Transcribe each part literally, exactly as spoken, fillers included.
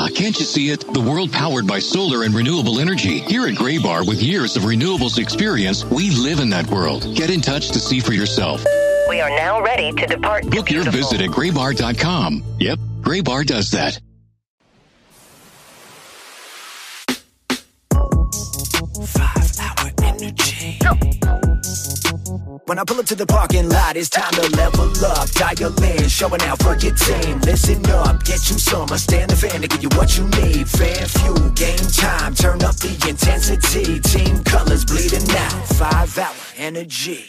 can't you see it? The world powered by solar and renewable energy. Here at Graybar, with years of renewables experience, we live in that world. Get in touch to see for yourself. We are now ready to depart. Book your visit at graybar dot com. Yep, Graybar does that. Five hour energy. When I pull up to the parking lot, it's time to level up. Dial in, showing out for your team. Listen up, get you some. I stand the fan to give you what you need. Fan fuel, game time. Turn up the intensity. Team colors bleeding out. Five hour energy.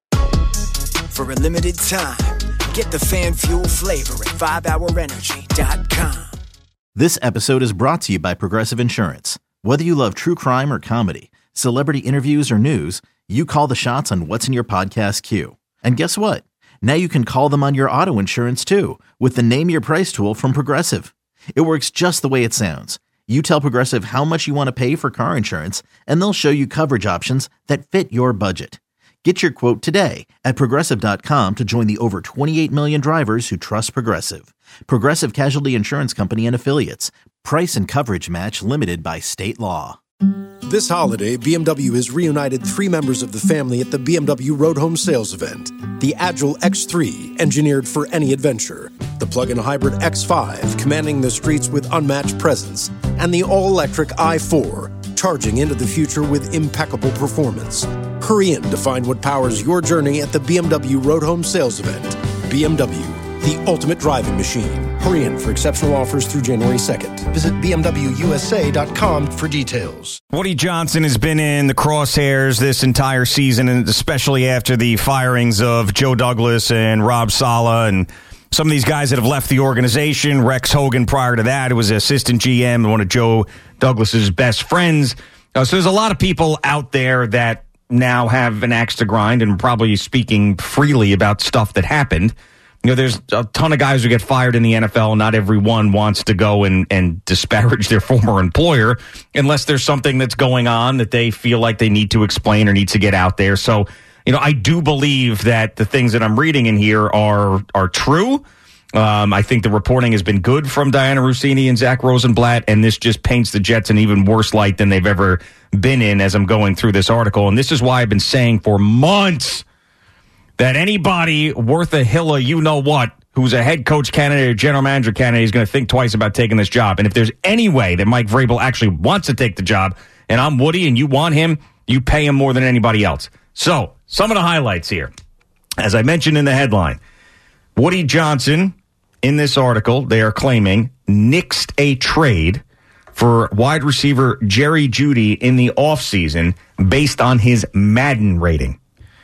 For a limited time, get the fan fuel flavor at five hour energy dot com. This episode is brought to you by Progressive Insurance. Whether you love true crime or comedy, celebrity interviews or news, you call the shots on what's in your podcast queue. And guess what? Now you can call them on your auto insurance too with the Name Your Price tool from Progressive. It works just the way it sounds. You tell Progressive how much you want to pay for car insurance, and they'll show you coverage options that fit your budget. Get your quote today at Progressive dot com to join the over twenty-eight million drivers who trust Progressive. Progressive Casualty Insurance Company and Affiliates. Price and coverage match limited by state law. This holiday, B M W has reunited three members of the family at the B M W Road Home Sales Event. The Agile X three, engineered for any adventure. The plug-in hybrid X five, commanding the streets with unmatched presence. And the all-electric i four, charging into the future with impeccable performance. Hurry in to find what powers your journey at the B M W Road Home Sales Event. B M W, the ultimate driving machine. Hurry in for exceptional offers through January second. Visit B M W U S A dot com for details. Woody Johnson has been in the crosshairs this entire season, and especially after the firings of Joe Douglas and Rob Saleh and some of these guys that have left the organization. Rex Hogan prior to that, who was an assistant G M and one of Joe Douglas's best friends. Uh, so there's a lot of people out there that now have an axe to grind and probably speaking freely about stuff that happened. You know, there's a ton of guys who get fired in the N F L. Not everyone wants to go and, and disparage their former employer unless there's something that's going on that they feel like they need to explain or need to get out there. So, you know, I do believe that the things that I'm reading in here are are true. Um, I think the reporting has been good from Diana Russini and Zach Rosenblatt, and this just paints the Jets in even worse light than they've ever been in as I'm going through this article. And this is why I've been saying for months that anybody worth a hill of you-know-what who's a head coach candidate or general manager candidate is going to think twice about taking this job. And if there's any way that Mike Vrabel actually wants to take the job, and I'm Woody and you want him, you pay him more than anybody else. So, some of the highlights here. As I mentioned in the headline, Woody Johnson, in this article, they are claiming, nixed a trade for wide receiver Jerry Jeudy in the offseason based on his Madden rating.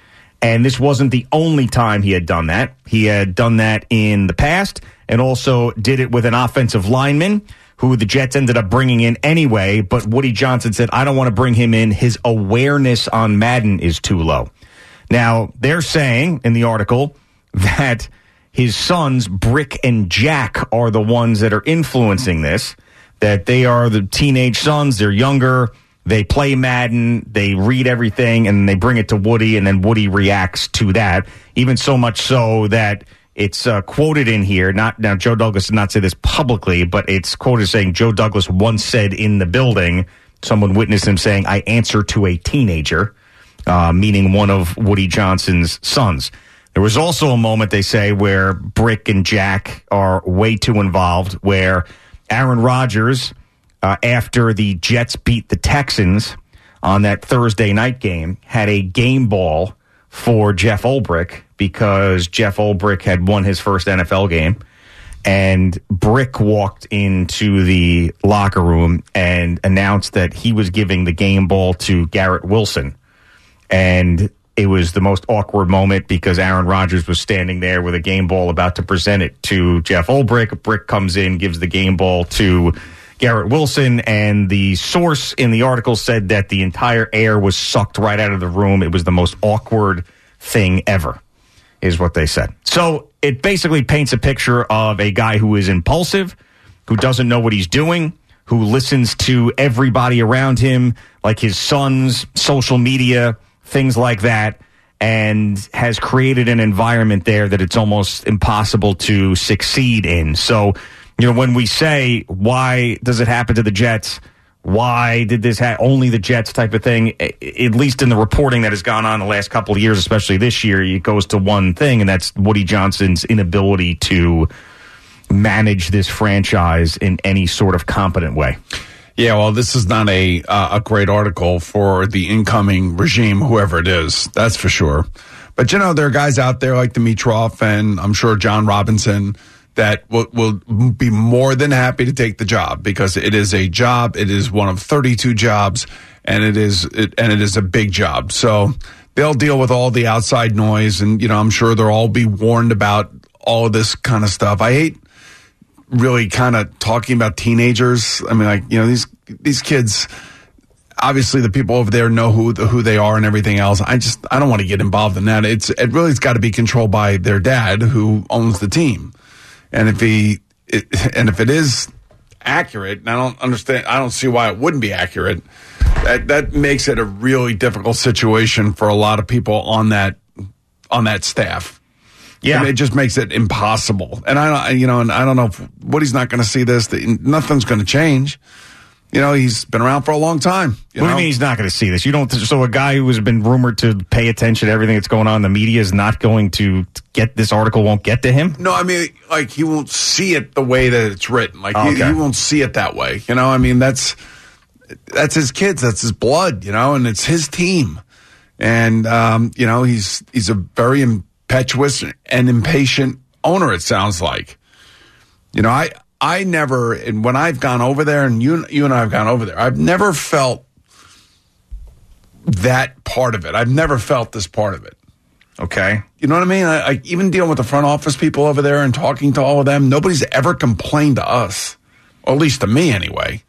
And this wasn't the only time he had done that. He had done that in the past and also did it with an offensive lineman who the Jets ended up bringing in anyway. But Woody Johnson said, I don't want to bring him in. His awareness on Madden is too low. Now, they're saying in the article that his sons, Brick and Jack, are the ones that are influencing this, that they are the teenage sons. They're younger. They play Madden, they read everything, and they bring it to Woody, and then Woody reacts to that, even so much so that it's uh, quoted in here. Not Now, Joe Douglas did not say this publicly, but it's quoted saying, Joe Douglas once said in the building, someone witnessed him saying, I answer to a teenager, uh, meaning one of Woody Johnson's sons. There was also a moment, they say, where Brick and Jack are way too involved, where Aaron Rodgers, Uh, after the Jets beat the Texans on that Thursday night game, had a game ball for Jeff Ulbrich because Jeff Ulbrich had won his first N F L game. And Brick walked into the locker room and announced that he was giving the game ball to Garrett Wilson. And it was the most awkward moment because Aaron Rodgers was standing there with a game ball about to present it to Jeff Ulbrich. Brick comes in, gives the game ball to Garrett Wilson, and the source in the article said that the entire air was sucked right out of the room. It was the most awkward thing ever, is what they said. So it basically paints a picture of a guy who is impulsive, who doesn't know what he's doing, who listens to everybody around him, like his sons, social media, things like that, and has created an environment there that it's almost impossible to succeed in. So, You know, when we say, why does it happen to the Jets? Why did this happen? Only the Jets type of thing. At least in the reporting that has gone on the last couple of years, especially this year, it goes to one thing, and that's Woody Johnson's inability to manage this franchise in any sort of competent way. Yeah, well, this is not a uh, a great article for the incoming regime, whoever it is. That's for sure. But, you know, there are guys out there like Dimitroff and I'm sure John Robinson that will, will be more than happy to take the job because it is a job. It is one of thirty-two jobs, and it is it, and it is a big job. So they'll deal with all the outside noise, and, you know, I'm sure they'll all be warned about all of this kind of stuff. I hate really kind of talking about teenagers. I mean, like, you know, these these kids, obviously the people over there know who the, who they are and everything else. I just I don't want to get involved in that. It's it really's got to be controlled by their dad who owns the team. And if he, it, and if it is accurate, and I don't understand, I don't see why it wouldn't be accurate. That that makes it a really difficult situation for a lot of people on that on that staff. Yeah, and it just makes it impossible. And I don't, you know, and I don't know if Woody's not going to see this. Nothing's going to change. You know, he's been around for a long time. You what know? do you mean he's not going to see this? You don't. So a guy who has been rumored to pay attention to everything that's going on in the media is not going to get this article. Won't get to him. No, I mean, like he won't see it the way that it's written. Like oh, okay. he, he won't see it that way. You know, I mean, that's that's his kids. That's his blood. You know, and it's his team. And um, you know, he's he's a very impetuous and impatient owner. It sounds like. You know, I. I never, and when I've gone over there, and you, you and I have gone over there, I've never felt that part of it. I've never felt this part of it. Okay. You know what I mean? I, I even dealing with the front office people over there and talking to all of them, nobody's ever complained to us, or at least to me anyway.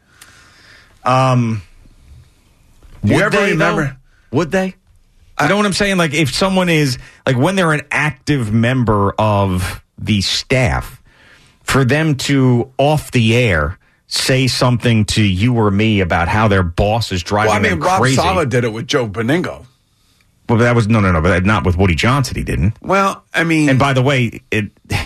Um, Do would you ever they, remember? Though? Would they? I, you know what I'm saying? Like if someone is, like when they're an active member of the staff, for them to, off the air, say something to you or me about how their boss is driving well, I mean, them Rob crazy. Saleh did it with Joe Beningo. Well, that was, no, no, no, but not with Woody Johnson, he didn't. Well, I mean. And by the way, it,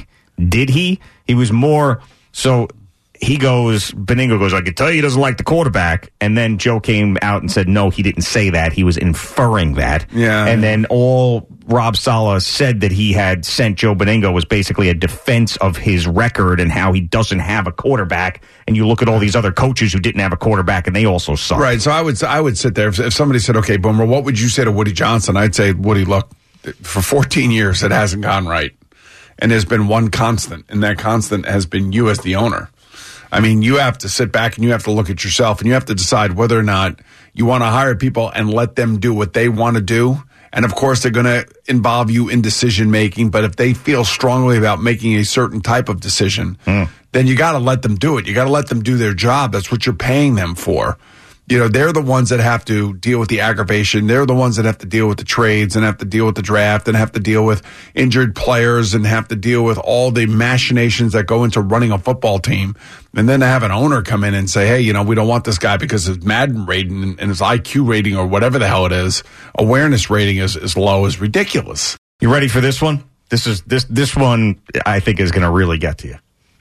did he? He was more, so he goes, Beningo goes, I can tell you he doesn't like the quarterback. And then Joe came out and said, no, he didn't say that. He was inferring that. Yeah. And then all Rob Saleh said that he had sent Joe Beningo was basically a defense of his record and how he doesn't have a quarterback. And you look at all these other coaches who didn't have a quarterback and they also suck. Right. So I would I would sit there. If, if somebody said, okay, Boomer, what would you say to Woody Johnson? I'd say, Woody, look, for fourteen years, it hasn't gone right. And there's been one constant, and that constant has been you as the owner. I mean, you have to sit back and you have to look at yourself and you have to decide whether or not you want to hire people and let them do what they want to do. And of course, they're going to involve you in decision making. But if they feel strongly about making a certain type of decision, mm. then you got to let them do it. You got to let them do their job. That's what you're paying them for. You know, they're the ones that have to deal with the aggravation. They're the ones that have to deal with the trades and have to deal with the draft and have to deal with injured players and have to deal with all the machinations that go into running a football team. And then to have an owner come in and say, hey, you know, we don't want this guy because his Madden rating and his I Q rating or whatever the hell it is, awareness rating is, is low, is ridiculous. You ready for this one? This is this this one I think is going to really get to you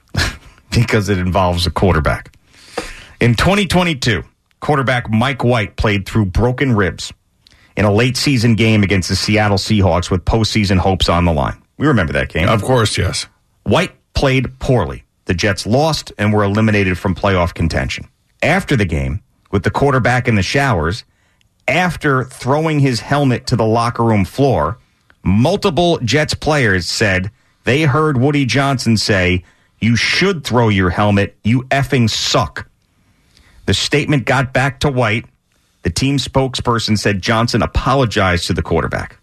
because it involves a quarterback. In twenty twenty-two, quarterback Mike White played through broken ribs in a late season game against the Seattle Seahawks with postseason hopes on the line. We remember that game. Of course, yes. White played poorly. The Jets lost and were eliminated from playoff contention. After the game, with the quarterback in the showers, after throwing his helmet to the locker room floor, multiple Jets players said they heard Woody Johnson say, "You should throw your helmet. You effing suck." The statement got back to White. The team spokesperson said Johnson apologized to the quarterback.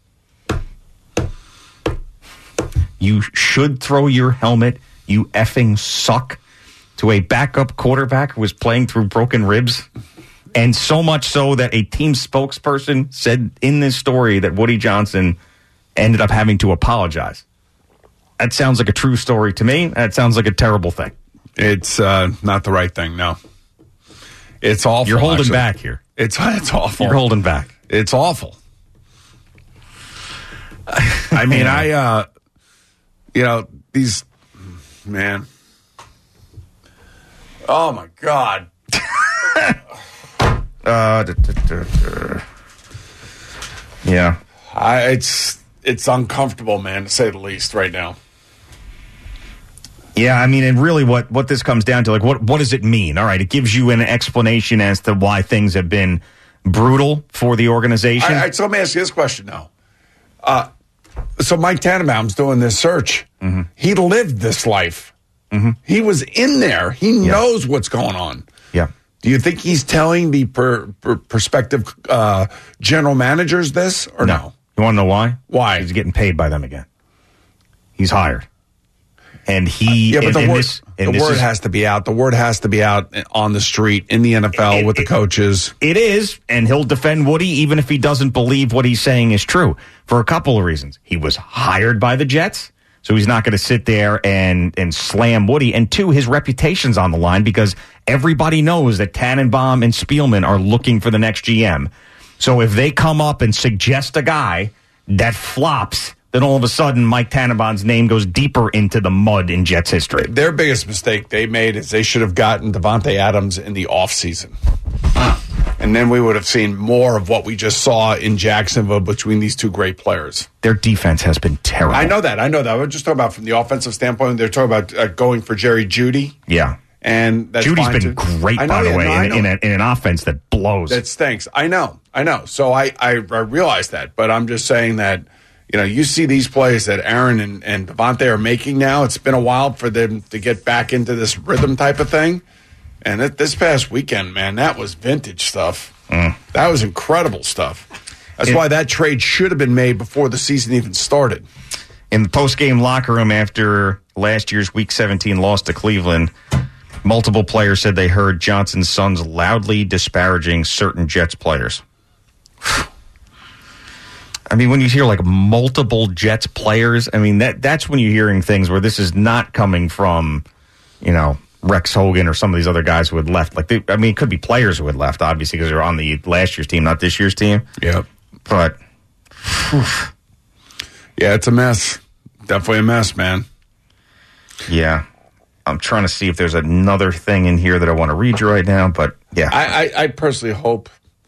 You should throw your helmet. You effing suck. To a backup quarterback who was playing through broken ribs. And so much so that a team spokesperson said in this story that Woody Johnson ended up having to apologize. That sounds like a true story to me. That sounds like a terrible thing. It's uh, not the right thing, no. It's awful. You're holding actually. back here. It's it's awful. You're holding back. It's awful. I mean, I, uh, you know, these, man, Oh, my God. uh, d- d- d- d- yeah. I, it's it's uncomfortable, man, to say the least, right now. Yeah, I mean, and really what, what this comes down to, like, what, what does it mean? All right, it gives you an explanation as to why things have been brutal for the organization. All right, so let me ask you this question now. Uh, so Mike Tannenbaum's doing this search. Mm-hmm. He lived this life. Mm-hmm. He was in there. He yeah. knows what's going on. Yeah. Do you think he's telling the per, per, prospective uh, general managers this or no? no? You want to know why? Why? He's getting paid by them again. He's hired. And he... Yeah, but and, the and word, this, the word is, has to be out. The word has to be out on the street, in the N F L, it, with the coaches. It is, and he'll defend Woody even if he doesn't believe what he's saying is true, for a couple of reasons. He was hired by the Jets, so he's not going to sit there and, and slam Woody. And two, his reputation's on the line because everybody knows that Tannenbaum and Spielman are looking for the next G M. So if they come up and suggest a guy that flops, then all of a sudden Mike Tannenbaum's name goes deeper into the mud in Jets history. Their biggest mistake they made is they should have gotten Devontae Adams in the offseason. And then we would have seen more of what we just saw in Jacksonville between these two great players. Their defense has been terrible. I know that. I know that. We're just talking about from the offensive standpoint. They're talking about uh, going for Jerry Jeudy. Yeah. And that's Judy's fine been too. great, know, by the yeah, way, no, in, in, a, in an offense that blows. That stinks. I know. I know. So I, I, I realize that. But I'm just saying that, you know, you see these plays that Aaron and, and Devontae are making now. It's been a while for them to get back into this rhythm type of thing. And it, this past weekend, man, that was vintage stuff. Mm. That was incredible stuff. That's it, why that trade should have been made before the season even started. In the post-game locker room after last year's Week seventeen loss to Cleveland, multiple players said they heard Johnson's sons loudly disparaging certain Jets players. I mean, when you hear like multiple Jets players, I mean, that that's when you're hearing things where this is not coming from, you know, Rex Hogan or some of these other guys who had left. Like, they, I mean, it could be players who had left, obviously, because they're on the last year's team, not this year's team. Yep. But, whew. Yeah, it's a mess. Definitely a mess, man. Yeah. I'm trying to see if there's another thing in here that I want to read you right now, but yeah. I, I, I personally hope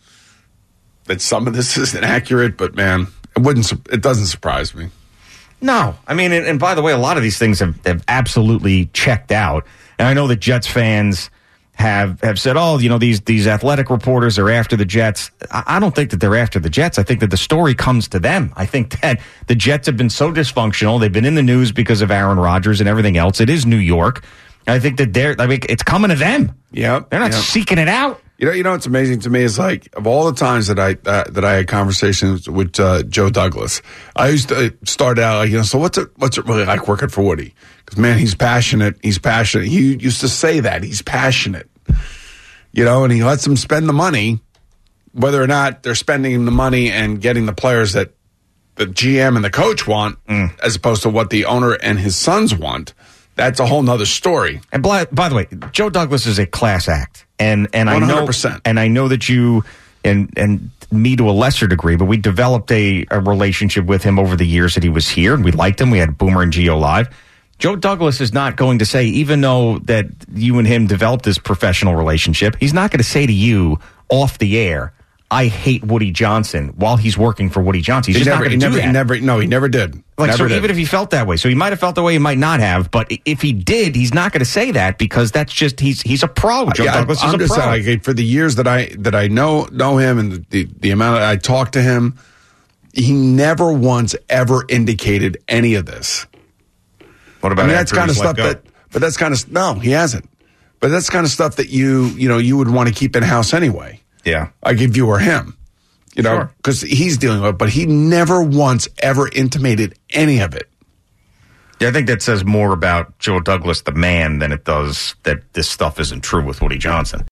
that some of this isn't accurate, but man, it wouldn't. It doesn't surprise me. No, I mean, and, and by the way, a lot of these things have, have absolutely checked out, and I know that Jets fans have have said, "Oh, you know, these these athletic reporters are after the Jets." I, I don't think that they're after the Jets. I think that the story comes to them. I think that the Jets have been so dysfunctional; they've been in the news because of Aaron Rodgers and everything else. It is New York. I think that they're. I mean, it's coming to them. Yeah, they're not yep. seeking it out. You know, you know what's amazing to me is like of all the times that I uh, that I had conversations with uh, Joe Douglas, I used to start out like, you know, so what's it what's it really like working for Woody? Because man, he's passionate. He's passionate. He used to say that he's passionate, you know, and he lets them spend the money, whether or not they're spending the money and getting the players that the G M and the coach want, mm. as opposed to what the owner and his sons want. That's a whole nother story. And by, by the way, Joe Douglas is a class act, and and I one hundred percent. know and I know that you and and me to a lesser degree, but we developed a, a relationship with him over the years that he was here, and we liked him. We had Boomer and Gio live. Joe Douglas is not going to say, even though that you and him developed this professional relationship, he's not going to say to you off the air, "I hate Woody Johnson," while he's working for Woody Johnson. He's he just never, not he going to never, do that. He never, no, he never did. Like, never so did. even if he felt that way, so he might have felt that way, he might not have. But if he did, he's not going to say that because that's just he's he's a pro. Joe yeah, Douglas I'm is a just pro. saying, like, for the years that I that I know know him and the, the the amount that I talked to him, he never once ever indicated any of this. What about I mean, that's kind of stuff go? that, but that's kind of no, he hasn't. But that's kind of stuff that you you know you would want to keep in house anyway. Yeah, like if you were him. You know, because sure. he's dealing with it, but he never once ever intimated any of it. Yeah, I think that says more about Joe Douglas, the man, than it does that this stuff isn't true with Woody Johnson.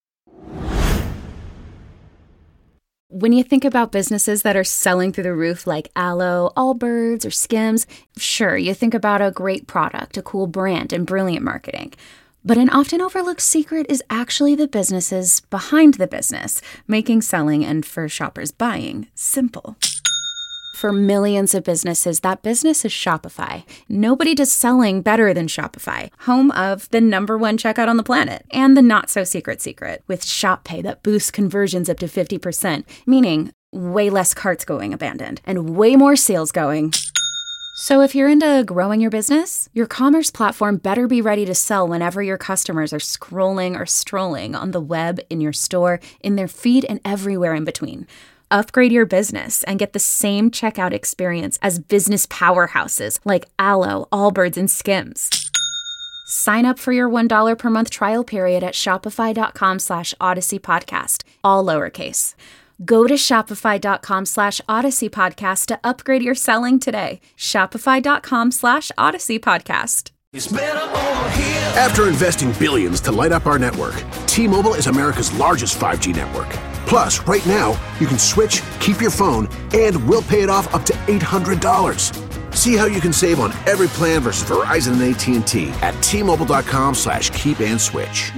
When you think about businesses that are selling through the roof like Aloe, Allbirds, or Skims, sure, you think about a great product, a cool brand, and brilliant marketing. But an often overlooked secret is actually the businesses behind the business, making selling and for shoppers buying simple. For millions of businesses, that business is Shopify. Nobody does selling better than Shopify, home of the number one checkout on the planet and the not-so-secret secret with Shop Pay that boosts conversions up to fifty percent, meaning way less carts going abandoned and way more sales going. So if you're into growing your business, your commerce platform better be ready to sell whenever your customers are scrolling or strolling on the web, in your store, in their feed, and everywhere in between. Upgrade your business and get the same checkout experience as business powerhouses like Alo, Allbirds, and Skims. Sign up for your one dollar per month trial period at shopify.com slash Odyssey Podcast, all lowercase. Go to shopify.com slash Odyssey Podcast to upgrade your selling today. Shopify.com slash Odyssey Podcast. After investing billions to light up our network, T-Mobile is America's largest five G network. Plus, right now, you can switch, keep your phone, and we'll pay it off up to eight hundred dollars. See how you can save on every plan versus Verizon and A T and T at T-Mobile.com slash keep and switch.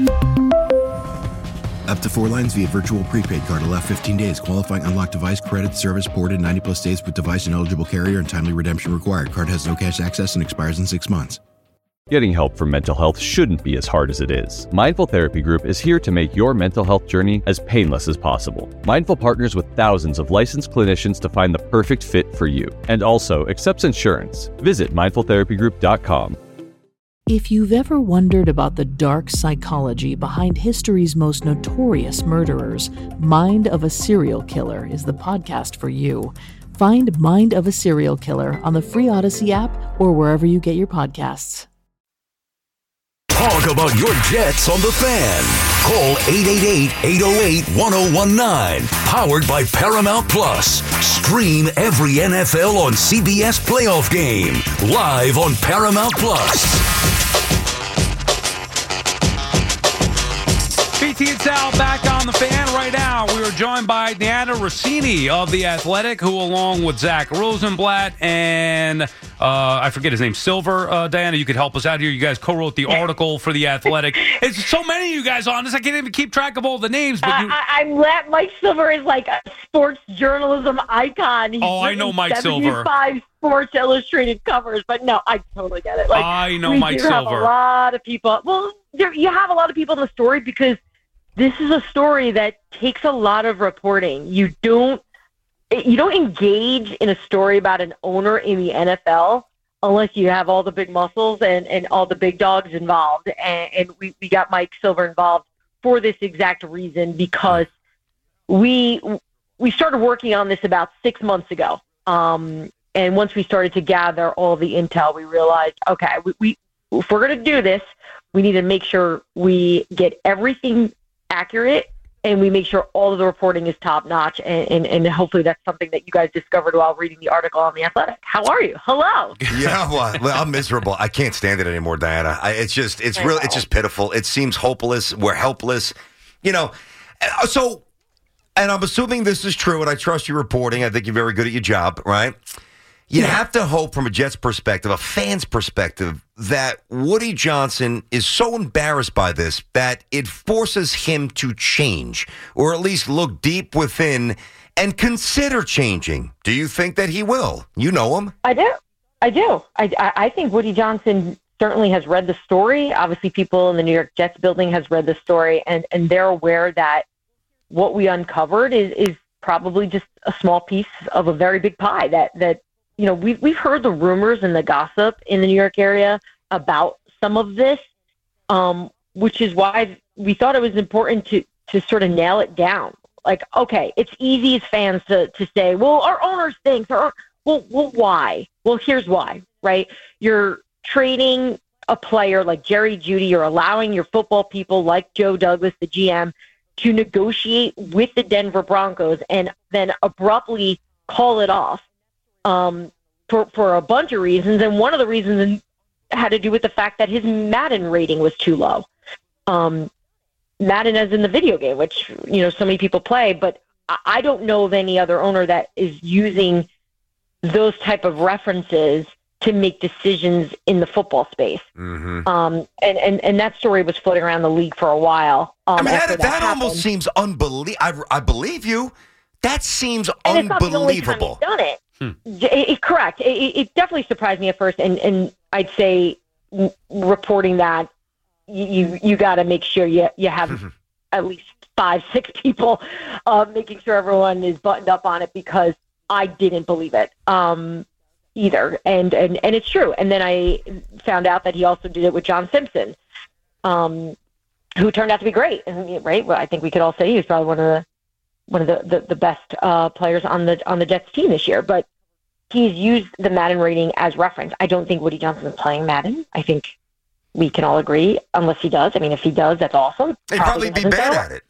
Up to four lines via virtual prepaid card. Allow fifteen days. Qualifying unlocked device credit service ported ninety plus days with device and eligible carrier and timely redemption required. Card has no cash access and expires in six months. Getting help for mental health shouldn't be as hard as it is. Mindful Therapy Group is here to make your mental health journey as painless as possible. Mindful partners with thousands of licensed clinicians to find the perfect fit for you, and also accepts insurance. Visit mindful therapy group dot com. If you've ever wondered about the dark psychology behind history's most notorious murderers, Mind of a Serial Killer is the podcast for you. Find Mind of a Serial Killer on the free Odyssey app or wherever you get your podcasts. Talk about your Jets on the Fan. Call eight eight eight, eight oh eight, one oh one nine. Powered by Paramount Plus. Stream every N F L on C B S Playoff Game. Live on Paramount Plus. B T and Sal back on the Fan right now. We are joined by Diana Rossini of The Athletic, who along with Zach Rosenblatt and uh, I forget his name, Silver. Uh, Diana, you could help us out here. You guys co-wrote the article for The Athletic. It's so many of you guys on this, I can't even keep track of all the names. But you... uh, I, I'm glad Mike Silver is like a sports journalism icon. He's oh, I know Mike Silver. seventy-five Sports Illustrated covers, but no, I totally get it. Like, I know we Mike do Silver. Have a lot of people. Well, there, you have a lot of people in the story because this is a story that takes a lot of reporting. You don't you don't engage in a story about an owner in the N F L unless you have all the big muscles and, and all the big dogs involved. And, and we, we got Mike Silver involved for this exact reason because we we started working on this about six months ago. Um, and once we started to gather all the intel, we realized, okay, we, we if we're going to do this, we need to make sure we get everything accurate and we make sure all of the reporting is top notch. And, and, and hopefully that's something that you guys discovered while reading the article on The Athletic. How are you? Hello. Yeah, well, well I'm miserable. I can't stand it anymore, Diana. I, it's just, it's real. It's just pitiful. It seems hopeless. We're helpless. You know, so, and I'm assuming this is true, and I trust your reporting. I think you're very good at your job, right? You yeah. have to hope from a Jets perspective, a fan's perspective, that Woody Johnson is so embarrassed by this that it forces him to change, or at least look deep within and consider changing. Do you think that he will? You know him. I do. I do. I, I think Woody Johnson certainly has read the story. Obviously, people in the New York Jets building has read the story, and, and they're aware that what we uncovered is, is probably just a small piece of a very big pie that, that you know, we've, we've heard the rumors and the gossip in the New York area about some of this, um, which is why we thought it was important to, to sort of nail it down. Like, okay, it's easy as fans to, to say, well, our owner thinks, or, well, well, why? Well, here's why, right? You're trading a player like Jerry Jeudy. You're allowing your football people like Joe Douglas, the G M, to negotiate with the Denver Broncos and then abruptly call it off. Um, for, for a bunch of reasons. And one of the reasons had to do with the fact that his Madden rating was too low. Um, Madden as in the video game, which, you know, so many people play, but I don't know of any other owner that is using those type of references to make decisions in the football space. Mm-hmm. Um, and, and, and that story was floating around the league for a while. Um, I mean, that, that, that almost seems unbelievable. I, I believe you. That seems and it's not the only time unbelievable. he's done it. Hmm. It, it- correct. It, it definitely surprised me at first, and, and I'd say m- reporting that you you, you got to make sure you you have at least five, six people uh, making sure everyone is buttoned up on it, because I didn't believe it um, either, and, and and it's true. And then I found out that he also did it with John Simpson, um, who turned out to be great. And, right? Well, I think we could all say he was probably one of the one of the, the, the best uh, players on the on the Jets team this year. But he's used the Madden rating as reference. I don't think Woody Johnson is playing Madden. I think we can all agree, unless he does. I mean, if he does, that's awesome. He'd probably, probably be bad though. at it.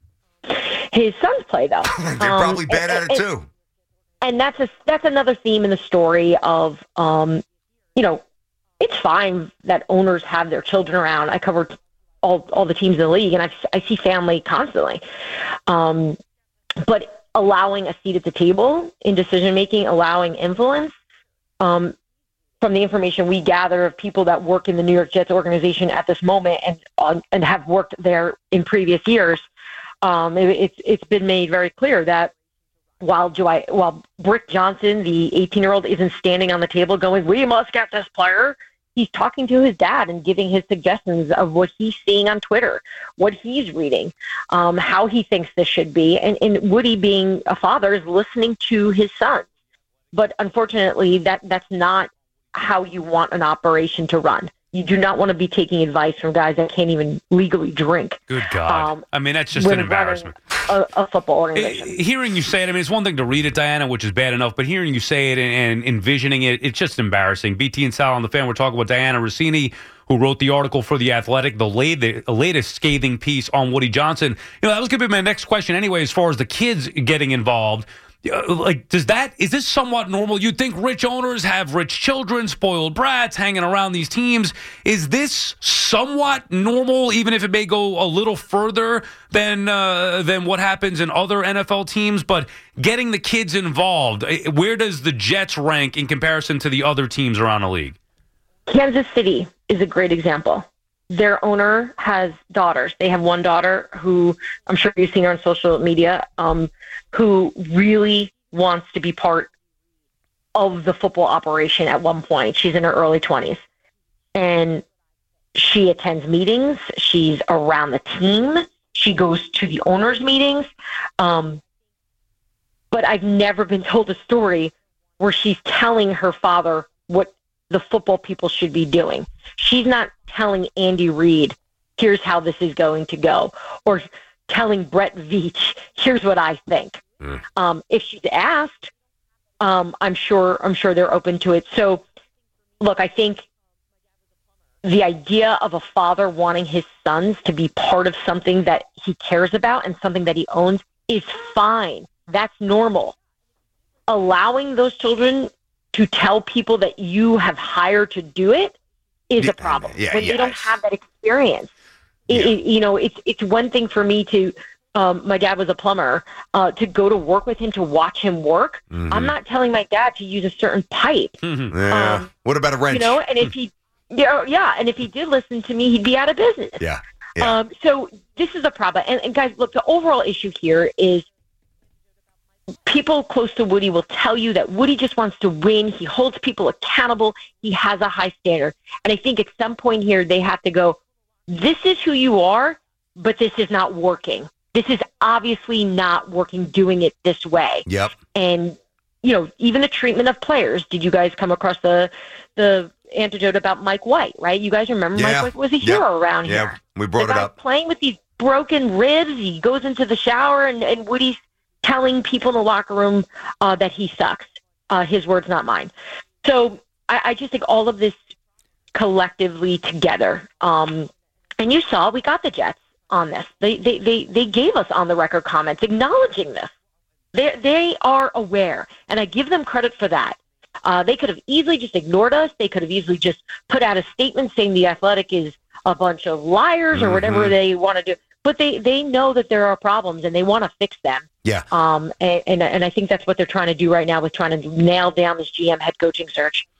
His sons play, though. They're um, probably bad and, at it, too. And that's a, that's another theme in the story of, um, you know, it's fine that owners have their children around. I covered all all the teams in the league, and I, I see family constantly. Um, but allowing a seat at the table in decision-making, allowing influence, um, from the information we gather of people that work in the New York Jets organization at this moment and uh, and have worked there in previous years, um, it, it's it's been made very clear that while Joy, while Brick Johnson, the eighteen-year-old, isn't standing on the table going, "We must get this player," he's talking to his dad and giving his suggestions of what he's seeing on Twitter, what he's reading, um, how he thinks this should be. And, and Woody, being a father, is listening to his sons. But unfortunately, that that's not how you want an operation to run. You do not want to be taking advice from guys that can't even legally drink. Good God. Um, I mean, that's just an embarrassment. A, a football organization. Hearing you say it, I mean, it's one thing to read it, Diana, which is bad enough, but hearing you say it and, and envisioning it, it's just embarrassing. B T and Sal on the Fan, we're talking about Diana Rossini, who wrote the article for The Athletic, the, late, the latest scathing piece on Woody Johnson. You know, that was going to be my next question anyway, as far as the kids getting involved. Like, does that, is this somewhat normal? You'd think rich owners have rich children, spoiled brats hanging around these teams. Is this somewhat normal, even if it may go a little further than uh, than what happens in other N F L teams? But getting the kids involved, where does the Jets rank in comparison to the other teams around the league? Kansas City is a great example. Their owner has daughters. They have one daughter who, I'm sure you've seen her on social media, um, who really wants to be part of the football operation at one point. She's in her early twenties. And she attends meetings. She's around the team. She goes to the owners' meetings. Um, but I've never been told a story where she's telling her father what the football people should be doing. She's not telling Andy Reid, here's how this is going to go, or telling Brett Veach, here's what I think. Mm. Um, if she's asked, um, I'm sure I'm sure they're open to it. So, look, I think the idea of a father wanting his sons to be part of something that he cares about and something that he owns is fine. That's normal. Allowing those children to tell people that you have hired to do it is a problem. Yeah, when yes. they don't have that experience. Yeah. It, it, you know, it's it's one thing for me to, um, my dad was a plumber, uh, to go to work with him, to watch him work. Mm-hmm. I'm not telling my dad to use a certain pipe. Mm-hmm. Yeah. Um, what about a wrench? You know, and if he, yeah, yeah, and if he did listen to me, he'd be out of business. Yeah. yeah. Um, so this is a problem. And, and guys, look, the overall issue here is people close to Woody will tell you that Woody just wants to win. He holds people accountable. He has a high standard. And I think at some point here, they have to go, this is who you are, but this is not working. This is obviously not working doing it this way. Yep. And, you know, even the treatment of players. Did you guys come across the the anecdote about Mike White, right? You guys remember Yeah. Mike White was a hero Yep. around yeah. here. We brought the it guy up. Playing with these broken ribs. He goes into the shower, and, and Woody's telling people in the locker room uh, that he sucks. Uh, his words, not mine. So I, I just think all of this collectively together. Um, and you saw we got the Jets on this. They they they, they gave us on the record comments acknowledging this. They they are aware, and I give them credit for that. Uh, they could have easily just ignored us. They could have easily just put out a statement saying the Athletic is a bunch of liars or Mm-hmm. whatever they want to do. But they, they know that there are problems, and they want to fix them. Yeah. Um, and, and and I think that's what they're trying to do right now with trying to nail down this G M head coaching search.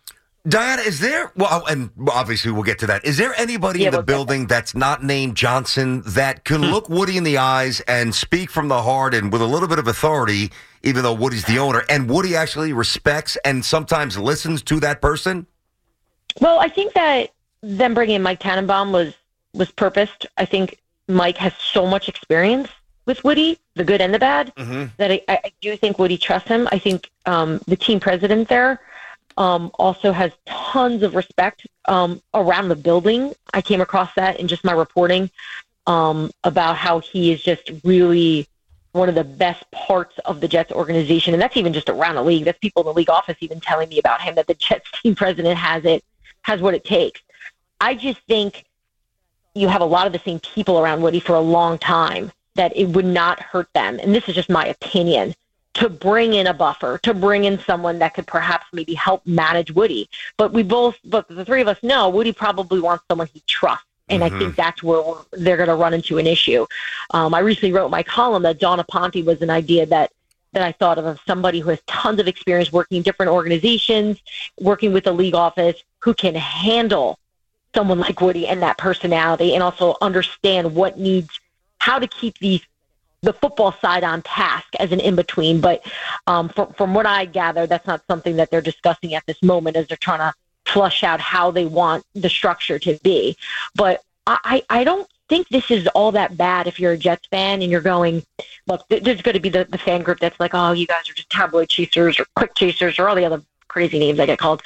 Diana, is there, well, and obviously we'll get to that. Is there anybody Yeah, in the we'll get building that's not named Johnson that can look Woody in the eyes and speak from the heart and with a little bit of authority, even though Woody's the owner, and Woody actually respects and sometimes listens to that person? Well, I think that them bringing in Mike Tannenbaum was, was purposed. I think Mike has so much experience with Woody, the good and the bad, mm-hmm. that I, I do think Woody trusts him. I think um, the team president there um, also has tons of respect um, around the building. I came across that in just my reporting um, about how he is just really one of the best parts of the Jets organization. And that's even just around the league. That's people in the league office even telling me about him, that the Jets team president has it, has what it takes. I just think you have a lot of the same people around Woody for a long time, that it would not hurt them, and this is just my opinion, to bring in a buffer, to bring in someone that could perhaps maybe help manage Woody. But we both, but the three of us know Woody probably wants someone he trusts, and mm-hmm. I think that's where we're, they're going to run into an issue. Um, I recently wrote my column that Donna Ponte was an idea that that I thought of, of somebody who has tons of experience working in different organizations, working with the league office, who can handle someone like Woody and that personality, and also understand what needs, how to keep these the football side on task as an in-between. But um, from, from what I gather, that's not something that they're discussing at this moment as they're trying to flush out how they want the structure to be. But I, I don't think this is all that bad if you're a Jets fan and you're going, look, there's going to be the, the fan group that's like, oh, you guys are just tabloid chasers or quick chasers or all the other crazy names I get called.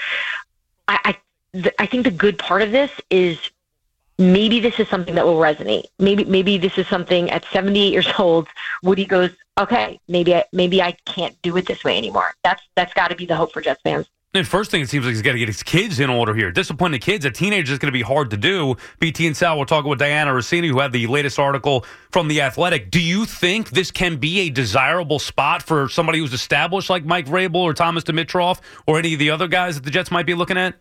I, I, th- I think the good part of this is maybe this is something that will resonate. Maybe maybe this is something at seventy-eight years old, Woody goes, okay, maybe I, maybe I can't do it this way anymore. That's that's got to be the hope for Jets fans. And first thing, it seems like he's got to get his kids in order here. Disappointed kids, a teenager is going to be hard to do. B T and Sal, we're talking with Diana Rossini, who had the latest article from The Athletic. Do you think this can be a desirable spot for somebody who's established like Mike Vrabel or Thomas Dimitroff or any of the other guys that the Jets might be looking at?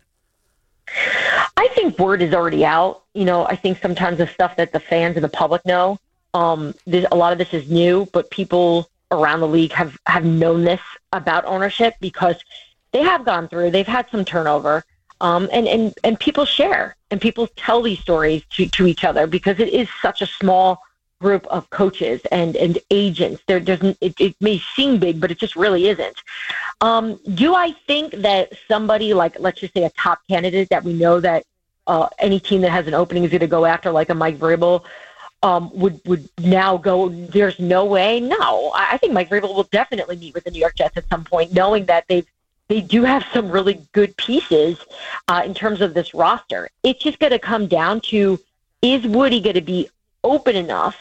I think word is already out. You know, I think sometimes the stuff that the fans and the public know, um, this, a lot of this is new, but people around the league have, have known this about ownership because they have gone through, they've had some turnover, um, and, and, and people share and people tell these stories to, to each other because it is such a small group of coaches and, and agents. There doesn't, it, it may seem big, but it just really isn't. Um, do I think that somebody like, let's just say a top candidate that we know that uh, any team that has an opening is going to go after, like a Mike Vrabel, um, would, would now go, there's no way? No, I, I think Mike Vrabel will definitely meet with the New York Jets at some point, knowing that they've, they do have some really good pieces uh, in terms of this roster. It's just going to come down to, is Woody going to be open enough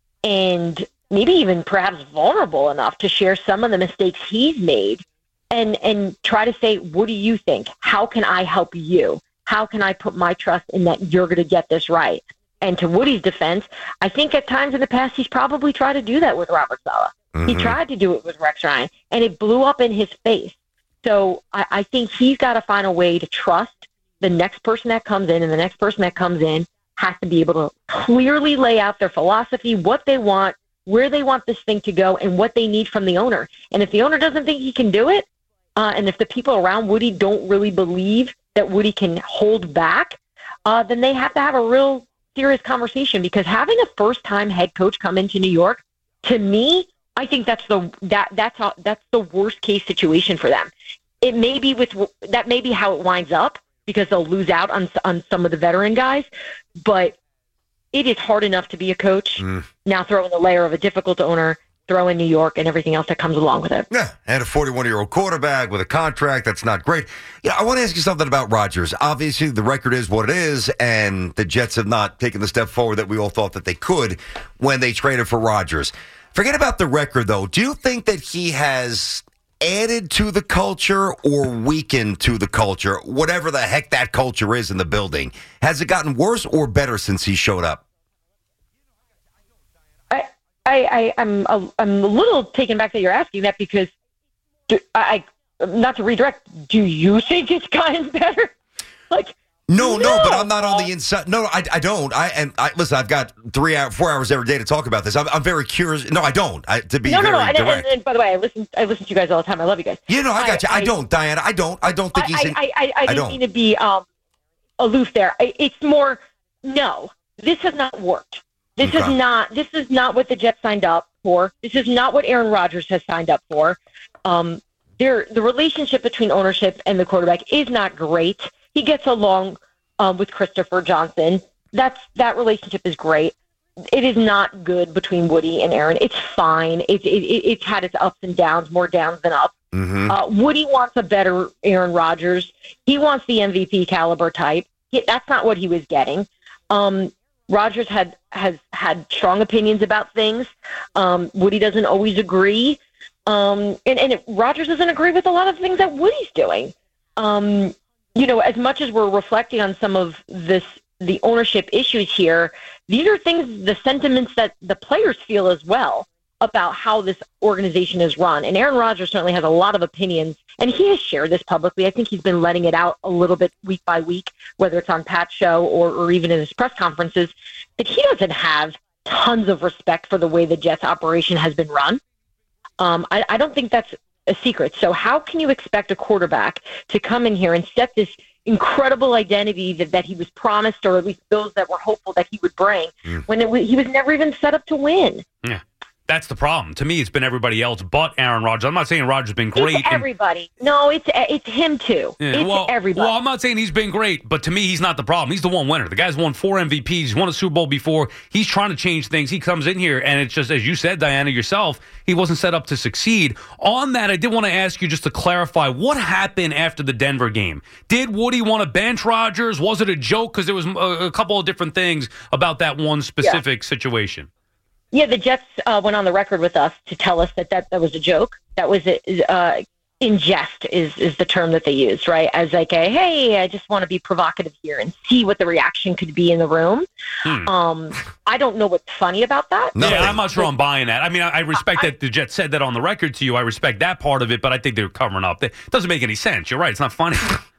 and maybe even perhaps vulnerable enough to share some of the mistakes he's made and, and try to say, what do you think? How can I help you? How can I put my trust in that you're going to get this right? And to Woody's defense, I think at times in the past he's probably tried to do that with Robert Saleh. Mm-hmm. He tried to do it with Rex Ryan, and it blew up in his face. So I, I think he's got to find a way to trust the next person that comes in, and the next person that comes in has to be able to clearly lay out their philosophy, what they want, where they want this thing to go, and what they need from the owner. And if the owner doesn't think he can do it, uh, and if the people around Woody don't really believe that Woody can hold back, uh, then they have to have a real serious conversation, because having a first-time head coach come into New York, to me, I think that's the that that's how, that's the worst case situation for them. It may be with that may be how it winds up, because they'll lose out on on some of the veteran guys, but it is hard enough to be a coach. Mm. Now throw in the layer of a difficult owner, throw in New York and everything else that comes along with it. Yeah, and a forty-one-year-old quarterback with a contract that's not great. Yeah, I want to ask you something about Rodgers. Obviously, the record is what it is, and the Jets have not taken the step forward that we all thought that they could when they traded for Rodgers. Forget about the record, though. Do you think that he has added to the culture or weakened to the culture, whatever the heck that culture is in the building? Has it gotten worse or better since he showed up? I, I, I'm, a, I'm a little taken back that you're asking that, because do, I, not to redirect, do you think it's gotten better? Like, No, no, but I'm not on the inside. No, I, I don't. I and I listen. I've got three, hour, four hours every day to talk about this. I'm, I'm very curious. No, I don't. I, to be no, very no, no. And, direct. and, and by the way, I listen. I listen to you guys all the time. I love you guys. You know, I got I, you. I, I don't, Diana. I don't. I don't think he's. I, in, I, I, I, I didn't don't. mean to be um, aloof there. I, it's more. No, this has not worked. This Okay. is not. This is not what the Jets signed up for. This is not what Aaron Rodgers has signed up for. Um, there, the relationship between ownership and the quarterback is not great. He gets along um, with Christopher Johnson. That's that relationship is great. It is not good between Woody and Aaron. It's fine. It, it, it's had its ups and downs, more downs than ups. Mm-hmm. Uh, Woody wants a better Aaron Rodgers. He wants the M V P caliber type. He, that's not what he was getting. Um, Rodgers had has had strong opinions about things. Um, Woody doesn't always agree. Um, and and it, Rodgers doesn't agree with a lot of things that Woody's doing. Um, you know, as much as we're reflecting on some of this, the ownership issues here, these are things, the sentiments that the players feel as well about how this organization is run. And Aaron Rodgers certainly has a lot of opinions, and he has shared this publicly. I think he's been letting it out a little bit week by week, whether it's on Pat's show or, or even in his press conferences, that he doesn't have tons of respect for the way the Jets operation has been run. Um, I, I don't think that's a secret. So how can you expect a quarterback to come in here and set this incredible identity that, that he was promised, or at least those that were hopeful that he would bring, Mm. when it, w- he was never even set up to win? Yeah. That's the problem. To me, it's been everybody else but Aaron Rodgers. I'm not saying Rodgers has been great. It's everybody. No, it's it's him too. Yeah, it's well, everybody. well, I'm not saying he's been great, but to me, he's not the problem. He's the one winner. The guy's won four M V Ps. He's won a Super Bowl before. He's trying to change things. He comes in here, and it's just, as you said, Diana, yourself, he wasn't set up to succeed. On that, I did want to ask you just to clarify, what happened after the Denver game? Did Woody want to bench Rodgers? Was it a joke? Because there was a, a couple of different things about that one specific yeah. situation. Yeah, the Jets uh, went on the record with us to tell us that that, that was a joke. That was uh, in jest is is the term that they used, right? As like a, hey, I just want to be provocative here and see what the reaction could be in the room. Hmm. Um, I don't know what's funny about that. No, yeah, I'm not sure I'm buying that. I mean, I, I respect I, that the Jets said that on the record to you. I respect that part of it, but I think they're covering up. It doesn't make any sense. You're right. It's not funny.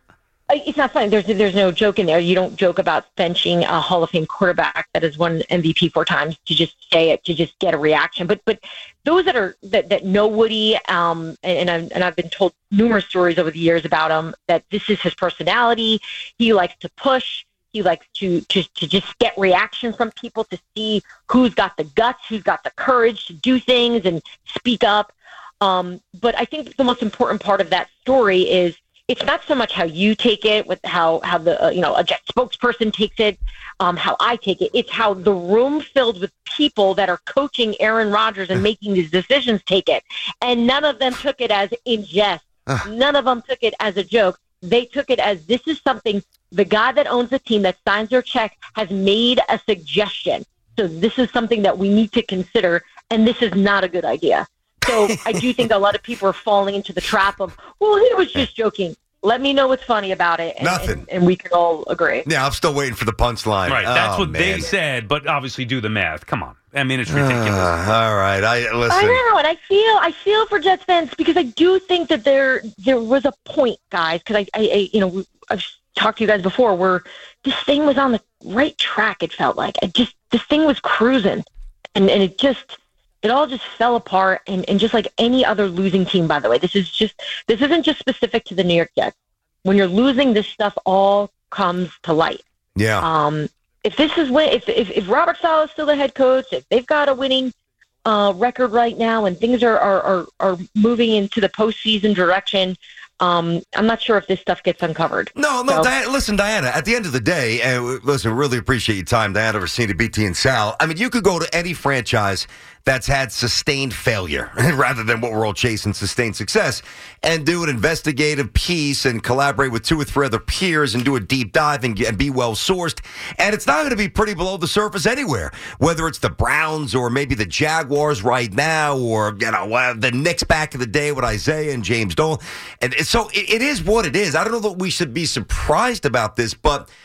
It's not funny. There's there's no joke in there. You don't joke about benching a Hall of Fame quarterback that has won M V P four times to just say it, to just get a reaction. But but those that are that, that know Woody, um, and I've, and I've been told numerous stories over the years about him, that this is his personality. He likes to push. He likes to to to just get reaction from people, to see who's got the guts, who's got the courage to do things and speak up. Um, but I think the most important part of that story is, it's not so much how you take it, with how, how the, uh, you know, a Jet spokesperson takes it, um, how I take it. It's how the room filled with people that are coaching Aaron Rodgers and making these decisions take it. And none of them took it as in jest. None of them took it as a joke. They took it as, this is something, the guy that owns the team, that signs their check, has made a suggestion. So this is something that we need to consider, and this is not a good idea. So I do think a lot of people are falling into the trap of, well, he was just joking. Let me know what's funny about it, and, Nothing. and, and we can all agree. Yeah, I'm still waiting for the punchline. Right, that's oh, what man. they said, but obviously do the math. Come on. I mean, it's ridiculous. Uh, all right, I listen. I know, and I feel I feel for Jets fans, because I do think that there there was a point, guys, because I, I, I, you know, I've talked to you guys before, where this thing was on the right track. It felt like I just this thing was cruising, and and it just. It all just fell apart, and, and just like any other losing team, by the way, this is just this isn't just specific to the New York Jets. When you're losing, this stuff all comes to light. Yeah. Um, if this is when, if if, if Robert Saleh is still the head coach, if they've got a winning uh, record right now, and things are, are are are moving into the postseason direction, um, I'm not sure if this stuff gets uncovered. No, no. So, Diana, listen, Diana. At the end of the day, uh, listen, really appreciate your time, Diana Rossini, B T and Sal. I mean, you could go to any franchise that's had sustained failure rather than what we're all chasing, sustained success, and do an investigative piece and collaborate with two or three other peers and do a deep dive and, and be well sourced. And it's not going to be pretty below the surface anywhere, whether it's the Browns or maybe the Jaguars right now, or, you know, uh, the Knicks back in the day with Isaiah and James Dolan. And so it, it is what it is. I don't know that we should be surprised about this, but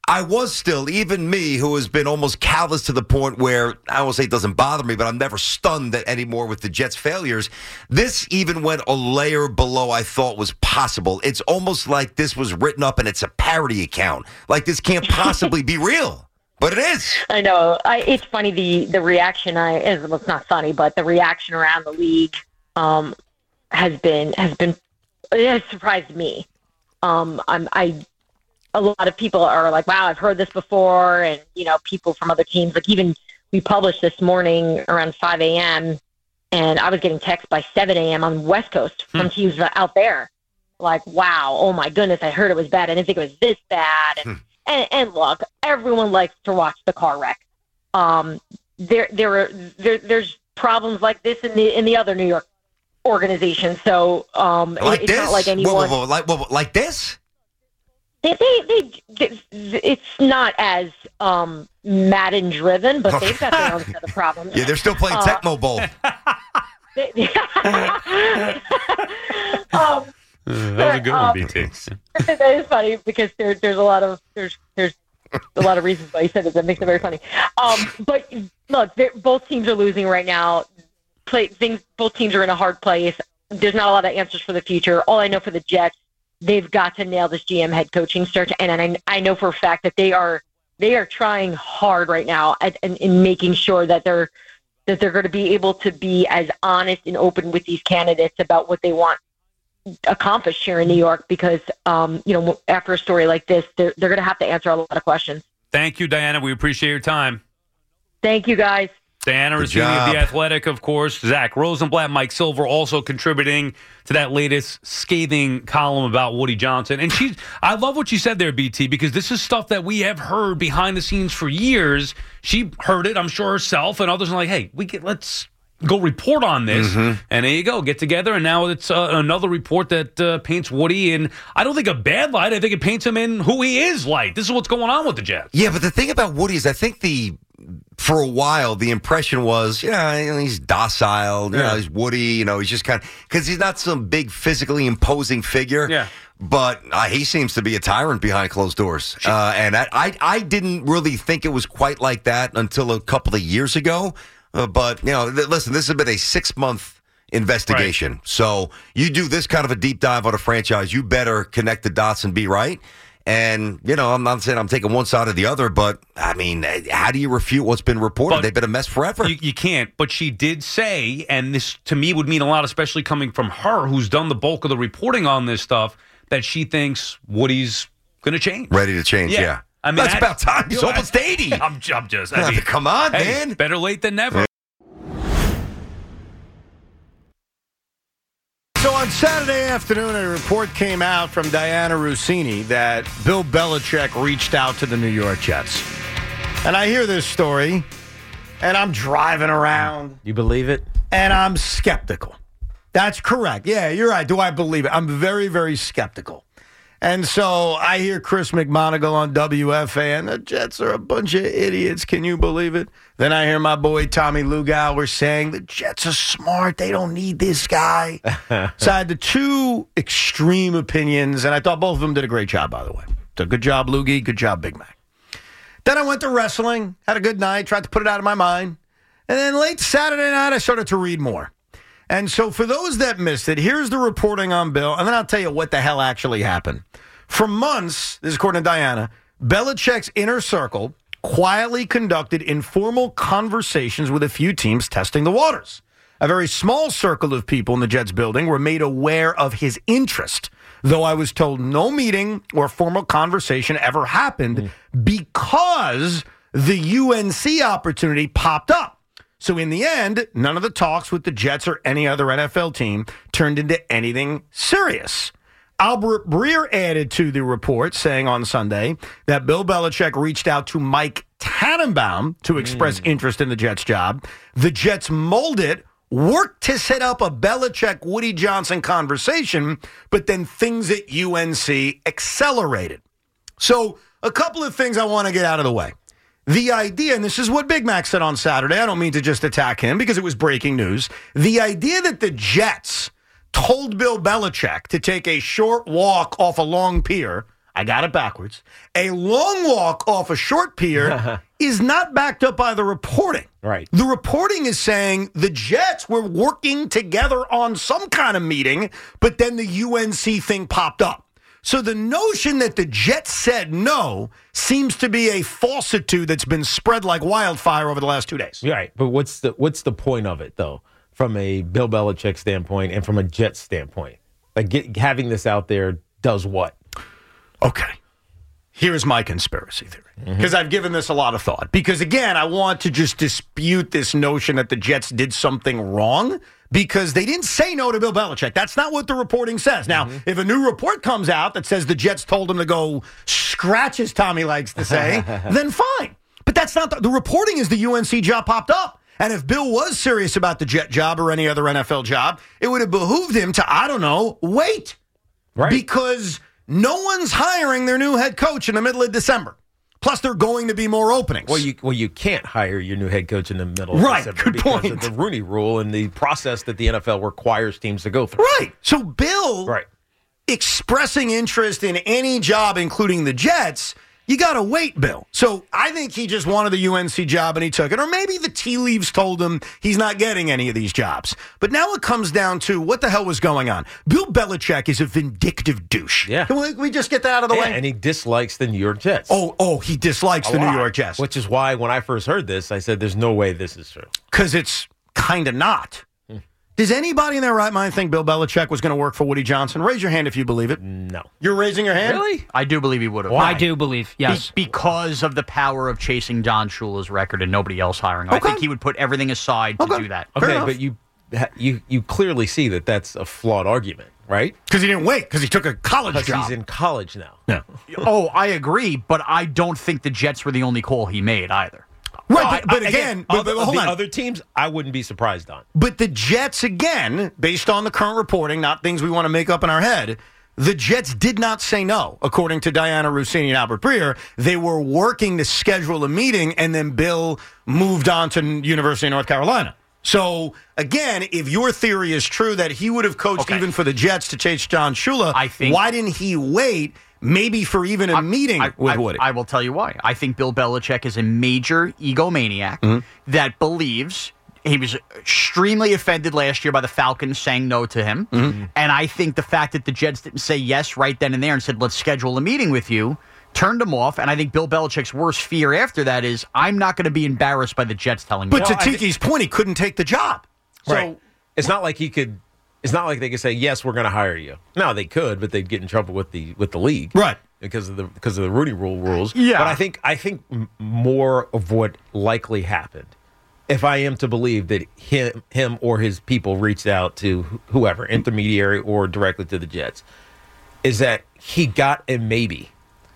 I was still, even me, who has been almost callous to the point where, I won't say it doesn't bother me, but I'm never stunned that anymore with the Jets' failures. This even went a layer below I thought was possible. It's almost like this was written up and it's a parody account. Like this can't possibly be real. But it is. I know. I, it's funny, the, the reaction, I is well, it's not funny, but the reaction around the league um, has been, has been, it has surprised me. Um, I'm, I, a lot of people are like, wow, I've heard this before. And, you know, people from other teams, like even we published this morning around five a.m. and I was getting texts by seven a.m. on the West Coast from hmm. teams out there. Like, wow, oh my goodness, I heard it was bad. I didn't think it was this bad. And, hmm. And, and look, everyone likes to watch the car wreck. Um, there, there are there, there's problems like this in the in the other New York organizations. So um, like it, this? it's not like anyone. Whoa, whoa, whoa. Like, whoa, like this? They, they, they, they, it's not as um, Madden driven, but they've got their own set of problems. Yeah, they're still playing uh, Tecmo Bowl. They, um, Uh, that was a good um, one, B T. That is funny because there, there's a lot of there's there's a lot of reasons why you said it that makes it very funny. Um, but look, both teams are losing right now. Play things. Both teams are in a hard place. There's not a lot of answers for the future. All I know for the Jets, they've got to nail this G M head coaching search, and I I know for a fact that they are they are trying hard right now at, in, in making sure that they're that they're going to be able to be as honest and open with these candidates about what they want accomplished here in New York, because um, you know, after a story like this, they're they're going to have to answer a lot of questions. Thank you, Diana. We appreciate your time. Thank you, guys. Diana Rossini of The Athletic, of course. Zach Rosenblatt, Mike Silver also contributing to that latest scathing column about Woody Johnson. And she's, I love what you said there, B T, because this is stuff that we have heard behind the scenes for years. She heard it, I'm sure, herself, and others are like, hey, we get let's go report on this. Mm-hmm. And there you go, get together. And now it's uh, another report that uh, paints Woody in, I don't think a bad light. I think it paints him in who he is light. This is what's going on with the Jets. Yeah, but the thing about Woody is I think the, for a while, the impression was, you know, you know he's docile, you Yeah. know, he's Woody, you know, he's just kind of, because he's not some big physically imposing figure. Yeah. But uh, he seems to be a tyrant behind closed doors. Uh, and I, I, I didn't really think it was quite like that until a couple of years ago. Uh, but, you know, th- listen, this has been a six-month investigation. Right. So you do this kind of a deep dive on a franchise, you better connect the dots and be right. And, you know, I'm not saying I'm taking one side or the other, but, I mean, how do you refute what's been reported? But They've been a mess forever. You, you can't. But she did say, and this to me would mean a lot, especially coming from her, who's done the bulk of the reporting on this stuff, that she thinks Woody's going to change. Ready to change, yeah. yeah. I mean, that's, that's about time. He's know, almost eighty. I'm, I'm just. I mean, come on, hey, man. Better late than never. So on Saturday afternoon, a report came out from Diana Rossini that Bill Belichick reached out to the New York Jets. And I hear this story, and I'm driving around. You believe it? And I'm skeptical. That's correct. Yeah, you're right. Do I believe it? I'm very, very skeptical. And so I hear Chris McMonagle on W F A, and the Jets are a bunch of idiots. Can you believe it? Then I hear my boy Tommy Lugauer saying the Jets are smart. They don't need this guy. So I had the two extreme opinions, and I thought both of them did a great job, by the way. Did a good job, Loogie. Good job, Big Mac. Then I went to wrestling, had a good night, tried to put it out of my mind. And then late Saturday night, I started to read more. And so for those that missed it, here's the reporting on Bill, and then I'll tell you what the hell actually happened. For months, this is according to Diana, Belichick's inner circle quietly conducted informal conversations with a few teams testing the waters. A very small circle of people in the Jets building were made aware of his interest, though I was told no meeting or formal conversation ever happened mm. because the U N C opportunity popped up. So in the end, none of the talks with the Jets or any other N F L team turned into anything serious. Albert Breer added to the report, saying on Sunday that Bill Belichick reached out to Mike Tannenbaum to express mm. interest in the Jets job. The Jets molded, worked to set up a Belichick-Woody Johnson conversation, but then things at U N C accelerated. So a couple of things I want to get out of the way. The idea, and this is what Big Mac said on Saturday, I don't mean to just attack him because it was breaking news. The idea that the Jets told Bill Belichick to take a short walk off a long pier, I got it backwards. A long walk off a short pier is not backed up by the reporting. Right. The reporting is saying the Jets were working together on some kind of meeting, but then the U N C thing popped up. So the notion that the Jets said no seems to be a falsitude that's been spread like wildfire over the last two days. Right, but what's the what's the point of it, though, from a Bill Belichick standpoint and from a Jets standpoint? Like get, having this out there does what? Okay. Here's my conspiracy theory, because mm-hmm. I've given this a lot of thought. Because, again, I want to just dispute this notion that the Jets did something wrong, because they didn't say no to Bill Belichick. That's not what the reporting says. Now, mm-hmm. if a new report comes out that says the Jets told him to go scratch, as Tommy likes to say, then fine. But that's not the, the reporting is the U N C job popped up. And if Bill was serious about the Jet job or any other N F L job, it would have behooved him to, I don't know, wait. Right. Because no one's hiring their new head coach in the middle of December. Plus, there are going to be more openings. Well, you well you can't hire your new head coach in the middle of right, December good because point. of the Rooney Rule and the process that the N F L requires teams to go through. Right. So Bill right. expressing interest in any job, including the Jets, you got to wait, Bill. So I think he just wanted the U N C job and he took it. Or maybe the tea leaves told him he's not getting any of these jobs. But now it comes down to what the hell was going on. Bill Belichick is a vindictive douche. Yeah. Can we, we just get that out of the yeah, way? And he dislikes the New York Jets. Oh, oh, he dislikes a the lot. New York Jets. Which is why when I first heard this, I said there's no way this is true. Because it's kind of not. Does anybody in their right mind think Bill Belichick was going to work for Woody Johnson? Raise your hand if you believe it. No. You're raising your hand? Really? I do believe he would have. Why? I do believe, yes. Be- because of the power of chasing Don Shula's record and nobody else hiring. Okay. I think he would put everything aside to okay. do that. Okay, but you, you you clearly see that that's a flawed argument, right? Because he didn't wait, because he took a college Because job. he's in college now. Yeah. Oh, I agree, but I don't think the Jets were the only call he made either. Right, Well, but, but I- again, but, other, but hold the on. other teams, I wouldn't be surprised on. But the Jets, again, based on the current reporting, not things we want to make up in our head, the Jets did not say no, according to Diana Rossini and Albert Breer. They were working to schedule a meeting, and then Bill moved on to University of North Carolina. So, again, if your theory is true that he would have coached Okay. even for the Jets to chase John Shula, I think- why didn't he wait maybe for even a I- meeting I, with I, Woody? I will tell you why. I think Bill Belichick is a major egomaniac Mm-hmm. that believes he was extremely offended last year by the Falcons saying no to him. Mm-hmm. And I think the fact that the Jets didn't say yes right then and there and said, let's schedule a meeting with you, turned him off. And I think Bill Belichick's worst fear after that is, I'm not going to be embarrassed by the Jets telling me. but no. to Tiki's point, he couldn't take the job. So, Right. It's not like he could. It's not like they could say yes, we're going to hire you. No, they could, but they'd get in trouble with the with the league, Right. Because of the because of the Rooney Rule rules. Yeah. But I think I think m- more of what likely happened, if I am to believe that him him or his people reached out to wh- whoever, intermediary or directly to the Jets, is that he got a maybe.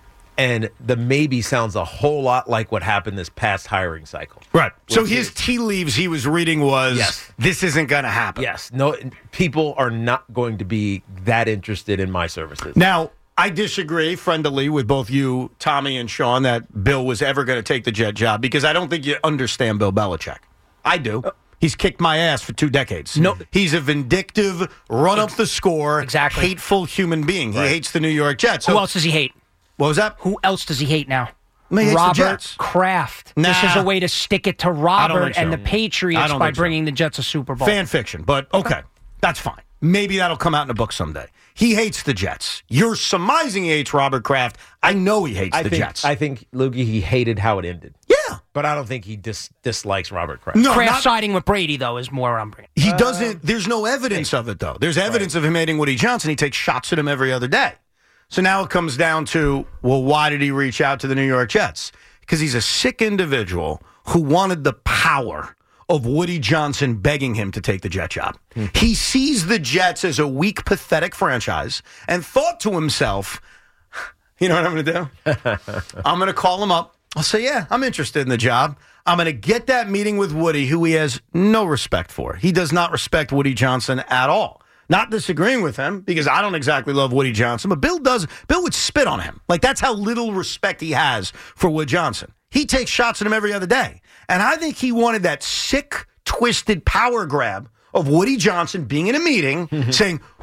And the maybe sounds a whole lot like what happened this past hiring cycle. Right. So Which his is- tea leaves he was reading was, Yes. this isn't going to happen. Yes, no, people are not going to be that interested in my services. Now, I disagree friendly with both you, Tommy, and Sean, that Bill was ever going to take the Jet job, because I don't think you understand Bill Belichick. I do. He's kicked my ass for two decades. No. He's a vindictive, run up the score, Exactly. hateful human being. He hates the New York Jets. Who So- else does he hate? What was that? Who else does he hate now? I mean, he hates the Robert Jets. Kraft. Nah. This is a way to stick it to I don't Robert think so. and the I Patriots don't by think so. bringing the Jets a Super Bowl. Fan fiction, but okay. That's fine. Maybe that'll come out in a book someday. He hates the Jets. You're surmising he hates Robert Kraft. I know he hates I the think, Jets. I think, Loogie, he hated how it ended. Yeah. But I don't think he dis- dislikes Robert Kraft. No, Kraft not- siding with Brady, though, is more I'm bringing. He doesn't. There's no evidence of it, though. There's evidence of him hating Woody Johnson. He takes shots at him every other day. So now it comes down to, well, why did he reach out to the New York Jets? Because he's a sick individual who wanted the power of Woody Johnson begging him to take the Jet job. Hmm. He sees the Jets as a weak, pathetic franchise and thought to himself, you know what I'm going to do? I'm going to call him up. I'll say, yeah, I'm interested in the job. I'm going to get that meeting with Woody, who he has no respect for. He does not respect Woody Johnson at all. Not disagreeing with him, because I don't exactly love Woody Johnson, but Bill does. Bill would spit on him. Like, that's how little respect he has for Wood Johnson. He takes shots at him every other day. And I think he wanted that sick, twisted power grab of Woody Johnson being in a meeting saying,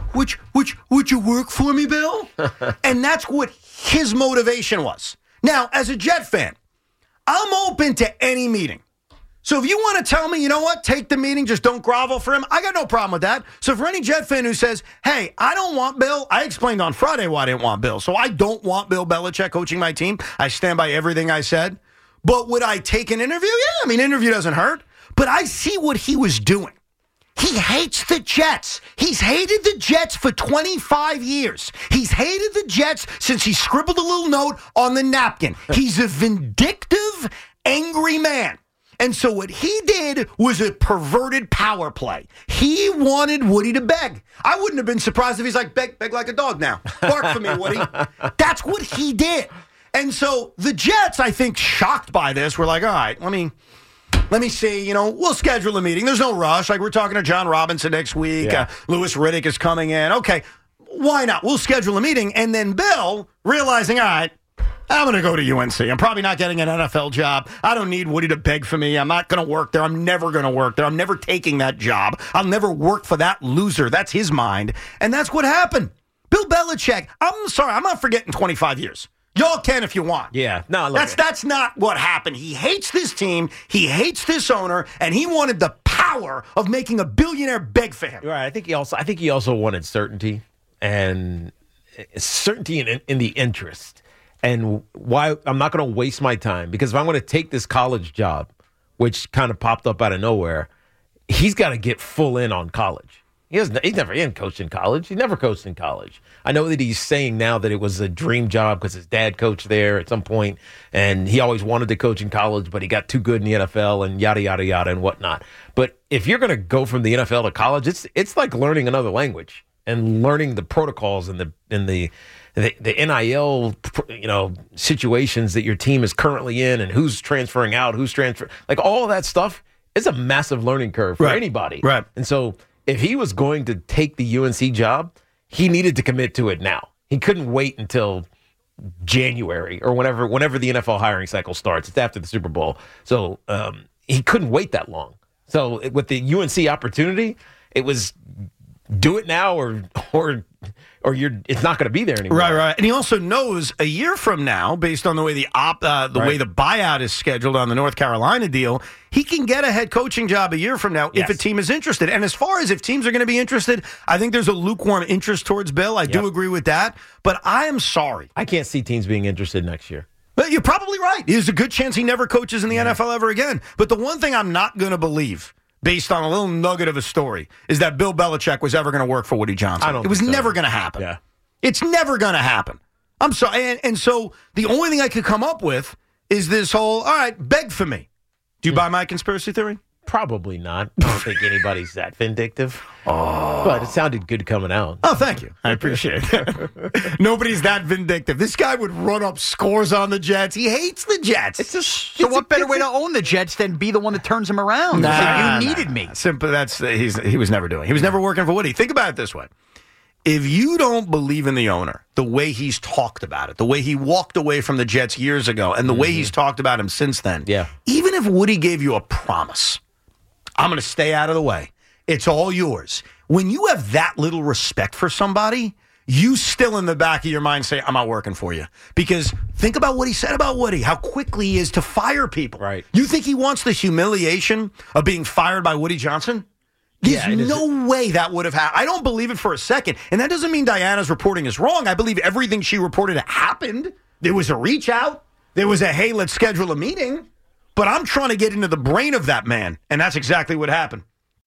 would, would, would you work for me, Bill? And that's what his motivation was. Now, as a Jet fan, I'm open to any meeting. So if you want to tell me, you know what, take the meeting, just don't grovel for him, I got no problem with that. So for any Jet fan who says, hey, I don't want Bill, I explained on Friday why I didn't want Bill. So I don't want Bill Belichick coaching my team. I stand by everything I said. But would I take an interview? Yeah, I mean, interview doesn't hurt. But I see what he was doing. He hates the Jets. He's hated the Jets for twenty-five years. He's hated the Jets since he scribbled a little note on the napkin. He's a vindictive, angry man. And so what he did was a perverted power play. He wanted Woody to beg. I wouldn't have been surprised if he's like, beg, beg like a dog now. Bark for me, Woody. That's what he did. And so the Jets, I think, shocked by this, were like, all right, let me... Let me see, you know, we'll schedule a meeting. There's no rush. Like, we're talking to John Robinson next week. Yeah. Uh, Louis Riddick is coming in. Okay, why not? We'll schedule a meeting. And then Bill, realizing, all right, I'm going to go to U N C. I'm probably not getting an N F L job. I don't need Woody to beg for me. I'm not going to work there. I'm never going to work there. I'm never taking that job. I'll never work for that loser. That's his mind. And that's what happened. Bill Belichick, I'm sorry, I'm not forgetting twenty-five years. Y'all can if you want. Yeah, no, look, that's that's not what happened. He hates this team. He hates this owner, and he wanted the power of making a billionaire beg for him. Right. I think he also. I think he also wanted certainty and certainty in, in the interest. And why I'm not going to waste my time, because if I'm going to take this college job, which kind of popped up out of nowhere, he's got to get full in on college. He has, he's never he hasn't coached in college. He never coached in college. I know that he's saying now that it was a dream job because his dad coached there at some point, and he always wanted to coach in college, but he got too good in the N F L and yada, yada, yada and whatnot. But if you're going to go from the N F L to college, it's it's like learning another language and learning the protocols and the and the the, the N I L you know situations that your team is currently in, and who's transferring out, who's transferring, like all of that stuff is a massive learning curve for right. anybody. Right. And so if he was going to take the U N C job, he needed to commit to it now. He couldn't wait until January or whenever whenever the N F L hiring cycle starts. It's after the Super Bowl. So um, he couldn't wait that long. So with the U N C opportunity, it was do it now or or or you're it's not going to be there anymore. Right, right. And he also knows a year from now, based on the way the op, uh, the Right. way the buyout is scheduled on the North Carolina deal, he can get a head coaching job a year from now Yes. if a team is interested. And as far as if teams are going to be interested, I think there's a lukewarm interest towards Bill. I do Yep. agree with that. But I am sorry. I can't see teams being interested next year. But you're probably right. There's a good chance he never coaches in the N F L ever again. But the one thing I'm not going to believe, based on a little nugget of a story, is that Bill Belichick was ever going to work for Woody Johnson. I don't it was think so. never going to happen. Yeah. It's never going to happen. I'm sorry. And, and so the only thing I could come up with is this whole, all right, beg for me. Do you buy my conspiracy theory? Probably not. I don't think anybody's that vindictive. Oh. But it sounded good coming out. Oh, thank you. I appreciate it. Nobody's that vindictive. This guy would run up scores on the Jets. He hates the Jets. It's just So what better way to own the Jets than be the one that turns them around? Nah, It's like, you nah, needed nah. me. Simple. That's he's he was never doing. He was never working for Woody. Think about it this way. If you don't believe in the owner, the way he's talked about it, the way he walked away from the Jets years ago, and the Mm-hmm. way he's talked about him since then, Yeah. even if Woody gave you a promise, I'm going to stay out of the way, it's all yours. When you have that little respect for somebody, you still in the back of your mind say, I'm not working for you. Because think about what he said about Woody, how quickly he is to fire people. Right. You think he wants the humiliation of being fired by Woody Johnson? There's Yeah, it is- no way that would have happened. I don't believe it for a second. And that doesn't mean Diana's reporting is wrong. I believe everything she reported happened. There was a reach out. There was a, hey, let's schedule a meeting. But I'm trying to get into the brain of that man. And that's exactly what happened.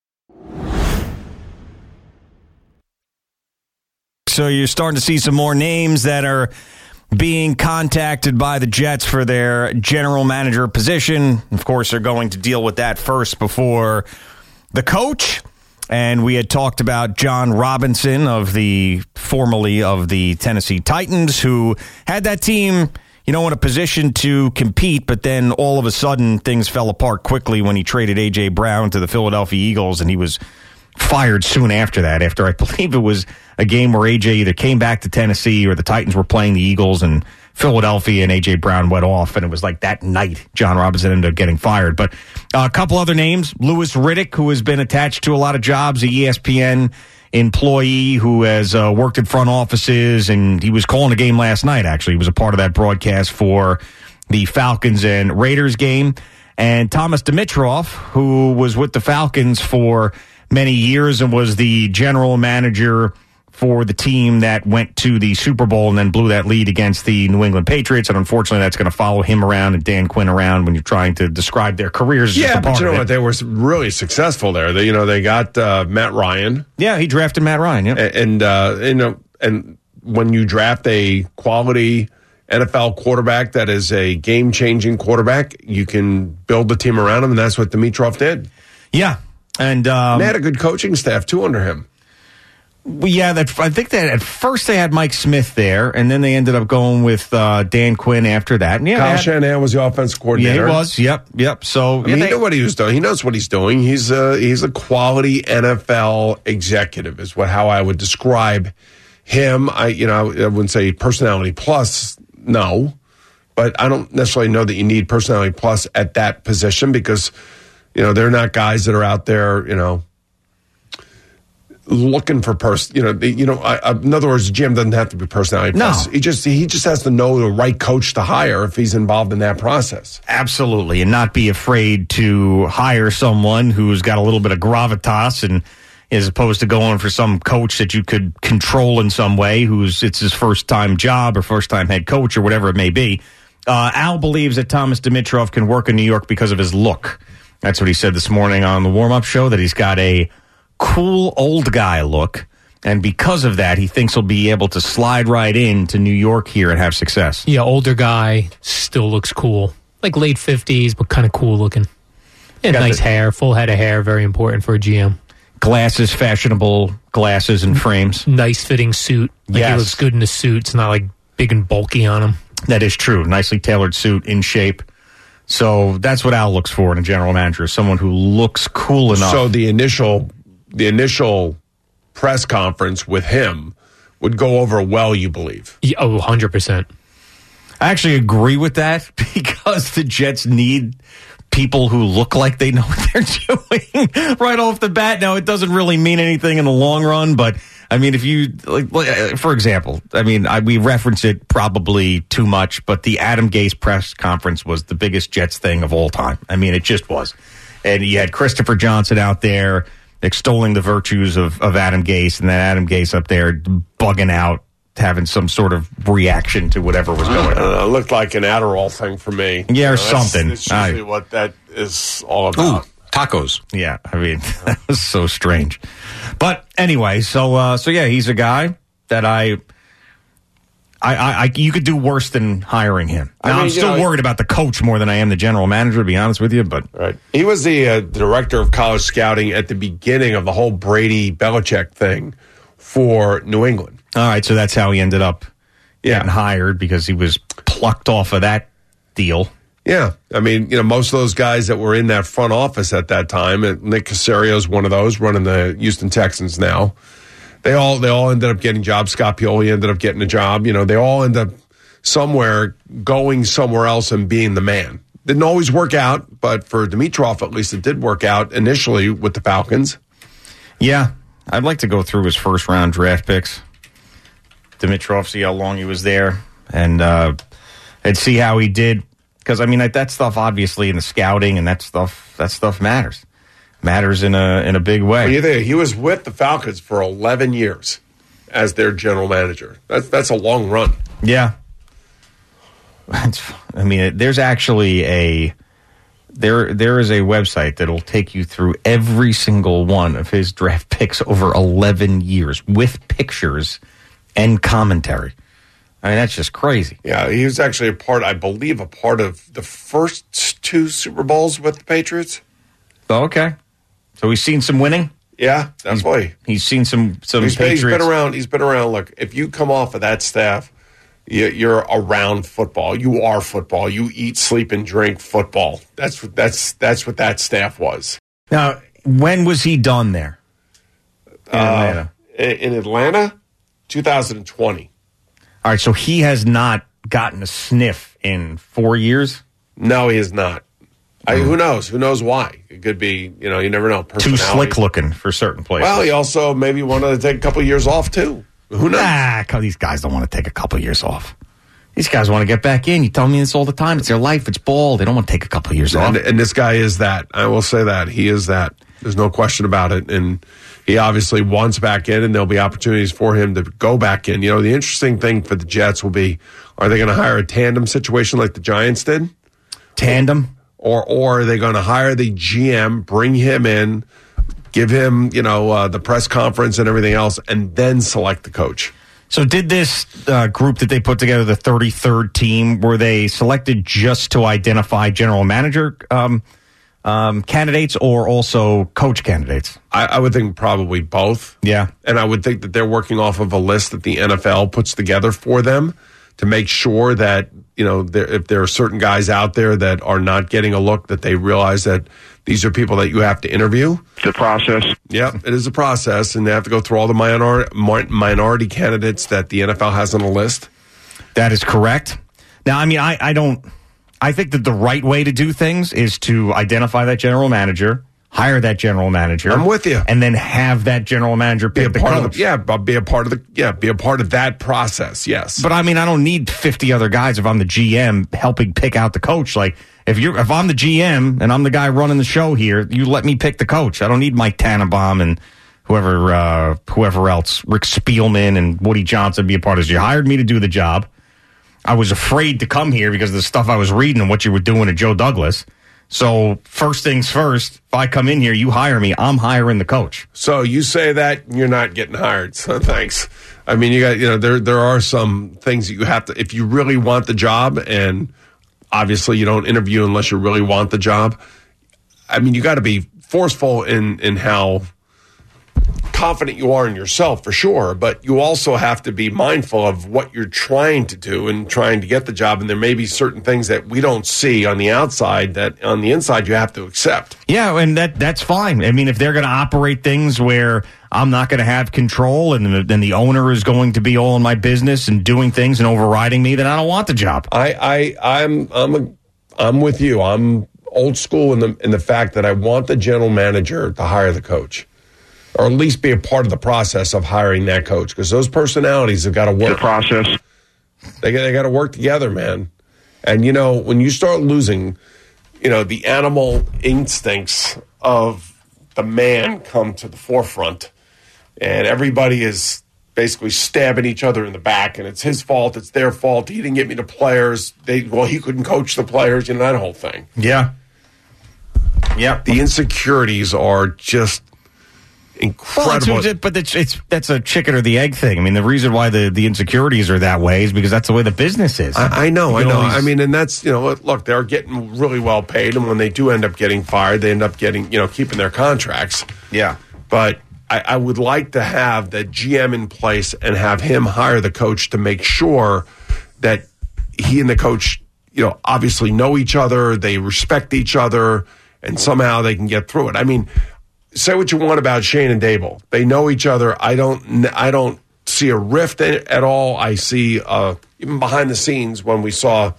So you're starting to see some more names that are being contacted by the Jets for their general manager position. Of course, they're going to deal with that first before the coach. And we had talked about John Robinson of the formerly of the Tennessee Titans, who had that team, you know, in a position to compete, but then all of a sudden things fell apart quickly when he traded A J Brown to the Philadelphia Eagles, and he was fired soon after that, after I believe it was a game where A J either came back to Tennessee or the Titans were playing the Eagles and Philadelphia, and A J Brown went off, and it was like that night John Robinson ended up getting fired. But uh, a couple other names, Louis Riddick, who has been attached to a lot of jobs, the E S P N employee who has uh, worked in front offices, and he was calling a game last night, actually. He was a part of that broadcast for the Falcons and Raiders game. And Thomas Dimitroff, who was with the Falcons for many years and was the general manager for the team that went to the Super Bowl and then blew that lead against the New England Patriots. And unfortunately, that's going to follow him around and Dan Quinn around when you're trying to describe their careers. Yeah, but you know what? what? They were really successful there. They, you know, they got uh, Matt Ryan. Yeah, he drafted Matt Ryan. Yeah, and uh, you know, and when you draft a quality N F L quarterback that is a game-changing quarterback, you can build the team around him, and that's what Dimitroff did. Yeah, and um, they had a good coaching staff too under him. Well, yeah, that, I think that at first they had Mike Smith there, and then they ended up going with uh, Dan Quinn after that. And yeah, Kyle had, Shanahan was the offensive coordinator. Yeah, he was. Yep, yep. So I mean, yeah, he knew what he was doing. He knows what he's doing. He's a he's a quality N F L executive, is what how I would describe him. I you know I wouldn't say personality plus, no, but I don't necessarily know that you need personality plus at that position because you know they're not guys that are out there you know. looking for person, you know, the, you know. I, I, in other words, the G M doesn't have to be personality. No, plus. he just he just has to know the right coach to hire if he's involved in that process. Absolutely, and not be afraid to hire someone who's got a little bit of gravitas, and as opposed to going for some coach that you could control in some way, who's it's his first time job or first time head coach or whatever it may be. Uh, Al believes that Thomas Dimitroff can work in New York because of his look. That's what he said this morning on the warm up show. That he's got a cool old guy look, and because of that, he thinks he'll be able to slide right into New York here and have success. Yeah, older guy, still looks cool. Like late fifties, but kind of cool looking. And nice the, hair, full head of hair, very important for a G M. Glasses, fashionable glasses and frames. Nice fitting suit. Like yes. He looks good in a suit. It's not like big and bulky on him. That is true. Nicely tailored suit, in shape. So that's what Al looks for in a general manager, someone who looks cool enough. So the initial... The initial press conference with him would go over well, you believe? Yeah, oh, one hundred percent. I actually agree with that because the Jets need people who look like they know what they're doing right off the bat. Now, it doesn't really mean anything in the long run, but, I mean, if you, like, for example, I mean, I, we reference it probably too much, but the Adam Gase press conference was the biggest Jets thing of all time. I mean, it just was. And you had Christopher Johnson out there extolling the virtues of, of Adam Gase, and then Adam Gase up there bugging out, having some sort of reaction to whatever was going on. Uh, it looked like an Adderall thing for me. Yeah, or you know, something. That's, that's usually I, what that is all about. Ooh, tacos. Yeah, I mean, that was so strange. But anyway, so uh, so yeah, he's a guy that I... I, I, you could do worse than hiring him. Now, I mean, I'm still know, worried about the coach more than I am the general manager, to be honest with you. But right, he was the uh, director of college scouting at the beginning of the whole Brady Belichick thing for New England. All right, so that's how he ended up yeah. getting hired, because he was plucked off of that deal. Yeah, I mean, you know, most of those guys that were in that front office at that time, and Nick Caserio's one of those, running the Houston Texans now. They all they all ended up getting jobs. Scott Pioli ended up getting a job. You know, they all end up somewhere going somewhere else and being the man. Didn't always work out, but for Dimitroff, at least it did work out initially with the Falcons. Yeah, I'd like to go through his first round draft picks. Dimitroff, see how long he was there, and uh, and see how he did. Because I mean, that stuff obviously in the scouting and that stuff that stuff matters. Matters in a in a big way. What do you think? He was with the Falcons for eleven years as their general manager. That's that's a long run. Yeah. I mean, there's actually a there there is a website that'll take you through every single one of his draft picks over eleven years with pictures and commentary. I mean, that's just crazy. Yeah, he was actually a part, I believe, a part of the first two Super Bowls with the Patriots. Oh, okay. So he's seen some winning? Yeah, definitely. He's, he's seen some some he's, Patriots. He's been around. He's been around. Look, if you come off of that staff, you, you're around football. You are football. You eat, sleep, and drink football. That's what that's that's what that staff was. Now, when was he done there? In uh, Atlanta. In Atlanta, two thousand twenty. All right, so he has not gotten a sniff in four years? No, he has not. I, who knows? Who knows why? It could be, you know, you never know. Too slick looking for certain places. Well, he also maybe wanted to take a couple of years off, too. Who knows? Nah, these guys don't want to take a couple of years off. These guys want to get back in. You tell me this all the time. It's their life. It's ball. They don't want to take a couple of years and, off. And this guy is that. I will say that. He is that. There's no question about it. And he obviously wants back in, and there'll be opportunities for him to go back in. You know, the interesting thing for the Jets will be, are they going to hire a tandem situation like the Giants did? Tandem? Or, or are they going to hire the G M, bring him in, give him, you know, uh, the press conference and everything else, and then select the coach? So did this uh, group that they put together, the thirty-third team, were they selected just to identify general manager um, um, candidates or also coach candidates? I, I would think probably both. Yeah. And I would think that they're working off of a list that the N F L puts together for them to make sure that, you know, there, if there are certain guys out there that are not getting a look, that they realize that these are people that you have to interview. It's a process. Yeah, it is a process, and they have to go through all the minor, minority candidates that the N F L has on the list. That is correct. Now, I mean, I, I don't, I think that the right way to do things is to identify that general manager, hire that general manager. I'm with you. And then have that general manager pick be a the part coach. Of the, yeah, but be a part of the yeah, be a part of that process. Yes. But I mean, I don't need fifty other guys if I'm the G M helping pick out the coach. Like if you're if I'm the G M and I'm the guy running the show here, you let me pick the coach. I don't need Mike Tannenbaum and whoever uh, whoever else, Rick Spielman and Woody Johnson be a part of this. You hired me to do the job. I was afraid to come here because of the stuff I was reading and what you were doing to Joe Douglas. So first things first, if I come in here, you hire me, I'm hiring the coach. So you say that, you're not getting hired. So thanks. I mean, you got, you know, there there are some things that you have to, if you really want the job, and obviously you don't interview unless you really want the job. I mean, you got to be forceful in in how confident you are in yourself, for sure, but you also have to be mindful of what you're trying to do and trying to get the job. And there may be certain things that we don't see on the outside that on the inside you have to accept. Yeah, and that that's fine. I mean, if they're going to operate things where I'm not going to have control and then the owner is going to be all in my business and doing things and overriding me, then I don't want the job. I, I I'm I'm a, I'm with you. I'm old school in the in the fact that I want the general manager to hire the coach, or at least be a part of the process of hiring that coach, because those personalities have got to work. The process. They, they got to work together, man. And, you know, when you start losing, you know, the animal instincts of the man come to the forefront, and everybody is basically stabbing each other in the back, and it's his fault, it's their fault, he didn't get me the players, they well, he couldn't coach the players, you know, that whole thing. Yeah. Yeah. The insecurities are just incredible. Well, it's, but it's, it's that's a chicken or the egg thing. I mean, the reason why the, the insecurities are that way is because that's the way the business is. I, I know, I know. Always... I mean, and that's, you know, look, they're getting really well paid, and when they do end up getting fired, they end up getting, you know, keeping their contracts. Yeah. But I, I would like to have that G M in place and have him hire the coach to make sure that he and the coach, you know, obviously know each other, they respect each other, and somehow they can get through it. I mean, say what you want about Shane and Dable. They know each other. I don't I don't see a rift at all. I see, uh, even behind the scenes when we saw,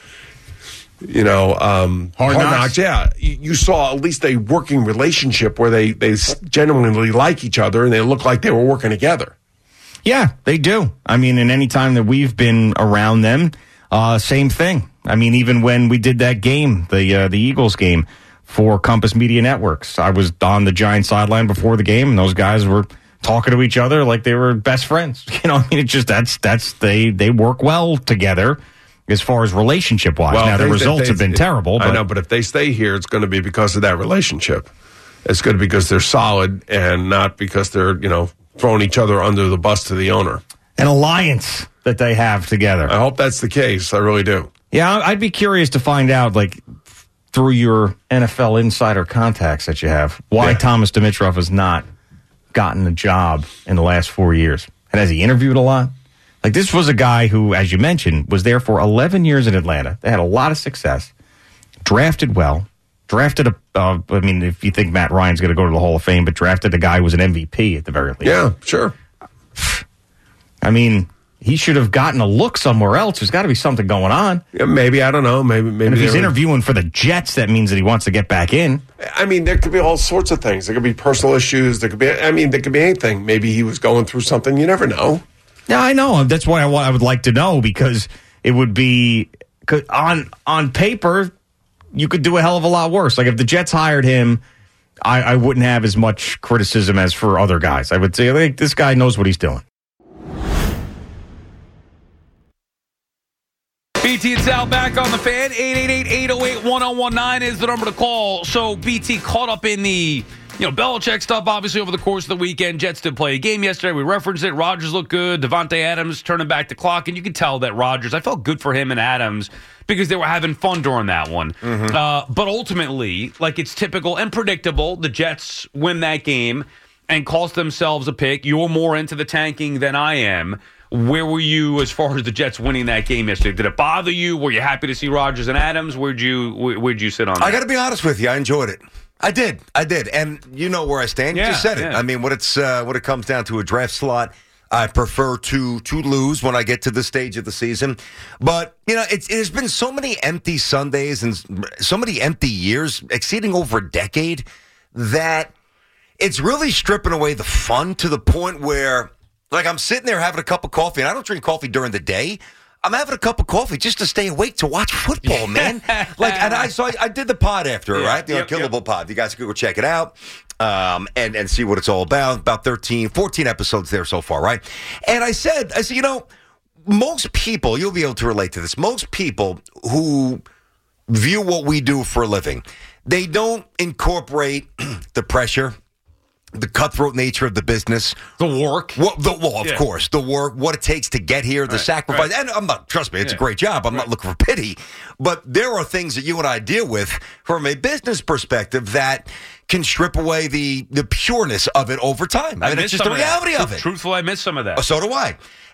you know, um, Hard Hard Knocks. Knocks, yeah, you, you saw at least a working relationship where they, they genuinely like each other and they look like they were working together. Yeah, they do. I mean, in any time that we've been around them, uh, same thing. I mean, even when we did that game, the uh, the Eagles game, for Compass Media Networks. I was on the Giants sideline before the game, and those guys were talking to each other like they were best friends. You know, I mean, it's just that's that's they they work well together as far as relationship wise. Well, now the they- results they- have been terrible. I But know, but if they stay here, it's going to be because of that relationship. It's going to be because they're solid and not because they're, you know, throwing each other under the bus to the owner. An alliance that they have together. I hope that's the case. I really do. Yeah, I'd be curious to find out, like, through your N F L insider contacts that you have, why Yeah. Thomas Dimitroff has not gotten a job in the last four years. And has he interviewed a lot? Like, this was a guy who, as you mentioned, was there for eleven years in Atlanta. They had a lot of success, drafted well, drafted a, uh, I mean, if you think Matt Ryan's going to go to the Hall of Fame, but drafted a guy who was an M V P at the very least. Yeah, sure. I mean, he should have gotten a look somewhere else. There's got to be something going on. Yeah, maybe, I don't know. Maybe, maybe and if he's were, interviewing for the Jets, that means that he wants to get back in. I mean, there could be all sorts of things. There could be personal issues. There could be, I mean, there could be anything. Maybe he was going through something. You never know. Yeah, I know. That's why I, I would like to know, because it would be on on paper, you could do a hell of a lot worse. Like if the Jets hired him, I, I wouldn't have as much criticism as for other guys. I would say, like, this guy knows what he's doing. B T and Sal back on the Fan. eight eight eight, eight oh eight, one oh one nine is the number to call. So B T caught up in the, you know, Belichick stuff, obviously, over the course of the weekend. Jets did play a game yesterday. We referenced it. Rodgers looked good. Devontae Adams turning back the clock. And you can tell that Rodgers, I felt good for him and Adams because they were having fun during that one. Mm-hmm. Uh, but ultimately, like it's typical and predictable, the Jets win that game and cost themselves a pick. You're more into the tanking than I am. Where were you as far as the Jets winning that game yesterday? Did it bother you? Were you happy to see Rodgers and Adams? Where'd you where'd you sit on that? I got to be honest with you. I enjoyed it. I did. I did. And you know where I stand. You Yeah, just said it. yeah. I mean, when it's uh, when it comes down to a draft slot, I prefer to to lose when I get to this stage of the season. But, you know, it's there's been so many empty Sundays and so many empty years, exceeding over a decade, that it's really stripping away the fun to the point where, like, I'm sitting there having a cup of coffee, and I don't drink coffee during the day. I'm having a cup of coffee just to stay awake to watch football, man. Like, and I so I, I did the pod after, Yeah, right? The yep, Unkillable yep. pod. You guys can go check it out um, and and see what it's all about. About thirteen, fourteen episodes there so far, right? And I said, I said, you know, most people, you'll be able to relate to this. Most people who view what we do for a living, they don't incorporate the pressure, the cutthroat nature of the business, the work, what the well, of Yeah. course, the work, what it takes to get here, the Right, sacrifice. right. And I'm not, trust me, it's Yeah. a great job. I'm not looking for pity, but there are things that you and I deal with from a business perspective that can strip away the the pureness of it over time. I, mean, it's missed just some the of that. reality of Truth- it. Truthfully, I missed some of that. So do I.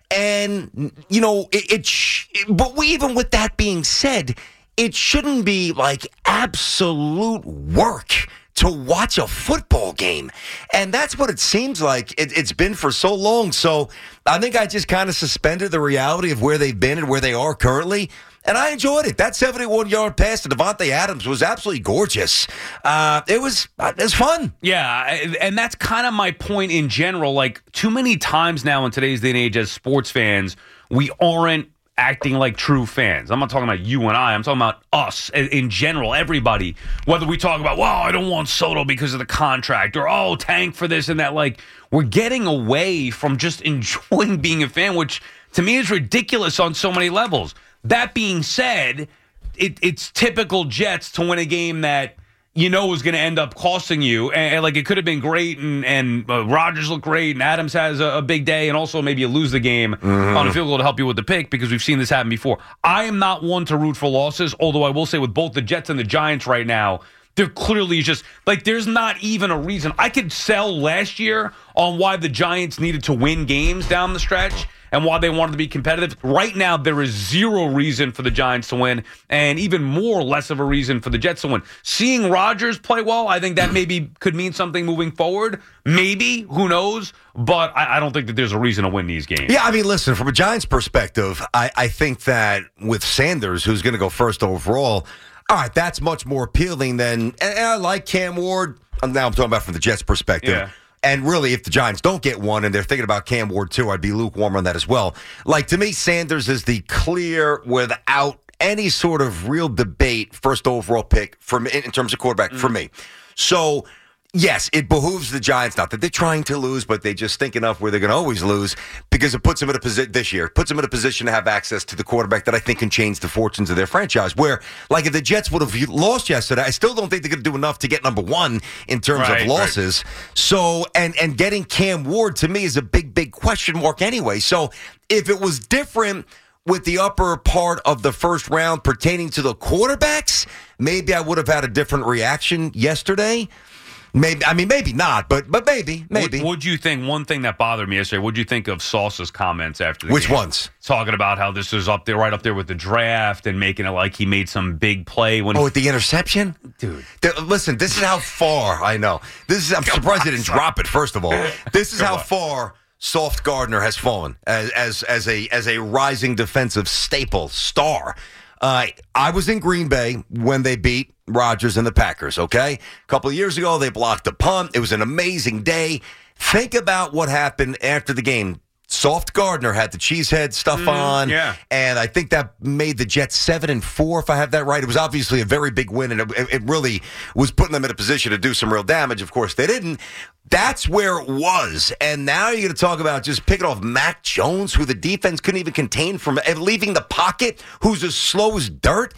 And, you know, it, it, sh- but we, even with that being said, it shouldn't be like absolute work to watch a football game. And that's what it seems like it, it's been for so long. So I think I just kind of suspended the reality of where they've been and where they are currently. And I enjoyed it. That seventy-one-yard pass to Devontae Adams was absolutely gorgeous. Uh, it was it was fun. Yeah, and that's kind of my point in general. Like, too many times now in today's day and age as sports fans, we aren't acting like true fans. I'm not talking about you and I. I'm talking about us in general, everybody. Whether we talk about, well, I don't want Soto because of the contract, or, oh, tank for this and that. Like, we're getting away from just enjoying being a fan, which to me is ridiculous on so many levels. That being said, it, it's typical Jets to win a game that you know is going to end up costing you. And, and, like, it could have been great, and, and uh, Rodgers looked great, and Adams has a, a big day, and also maybe you lose the game Mm-hmm. on a field goal to help you with the pick, because we've seen this happen before. I am not one to root for losses, although I will say with both the Jets and the Giants right now, there clearly is just, like, there's not even a reason. I could sell last year on why the Giants needed to win games down the stretch and why they wanted to be competitive. Right now, there is zero reason for the Giants to win, and even more less of a reason for the Jets to win. Seeing Rodgers play well, I think that maybe could mean something moving forward. Maybe, who knows? But I, I don't think that there's a reason to win these games. Yeah, I mean, listen, from a Giants perspective, I, I think that with Sanders, who's going to go first overall, all right, that's much more appealing than, and I like Cam Ward. Now I'm talking about from the Jets' perspective. Yeah. And really, if the Giants don't get one and they're thinking about Cam Ward too, I'd be lukewarm on that as well. Like, to me, Sanders is the clear, without any sort of real debate, first overall pick for me, in terms of quarterback mm. for me. So, yes, it behooves the Giants, not that they're trying to lose, but they just think enough where they're going to always lose, because it puts them in a position this year, puts them in a position to have access to the quarterback that I think can change the fortunes of their franchise. Where, like, if the Jets would have lost yesterday, I still don't think they're going to do enough to get number one in terms Right, of losses. Right. So, and and getting Cam Ward to me is a big, big question mark anyway. So, if it was different with the upper part of the first round pertaining to the quarterbacks, maybe I would have had a different reaction yesterday. Maybe, I mean, maybe not, but but maybe, maybe. What would you think? One thing that bothered me yesterday. What would you think of Sauce's comments after the Which game? ones? Talking about how this is up there, right up there with the draft, and making it like he made some big play when. Oh, with the interception, dude. The, listen, this is how far I know. This is. I'm surprised they didn't drop it. First of all, this is how far Soft Gardner has fallen as as as a as a rising defensive staple star. Uh, I was in Green Bay when they beat Rodgers and the Packers, okay? A couple of years ago, they blocked a punt. It was an amazing day. Think about what happened after the game. Soft Gardner had the cheesehead stuff mm, on, yeah. and I think that made the Jets seven and four, if I have that right. It was obviously a very big win, and it, it really was putting them in a position to do some real damage. Of course, they didn't. That's where it was, and now you're going to talk about just picking off Mac Jones, who the defense couldn't even contain from leaving the pocket, who's as slow as dirt,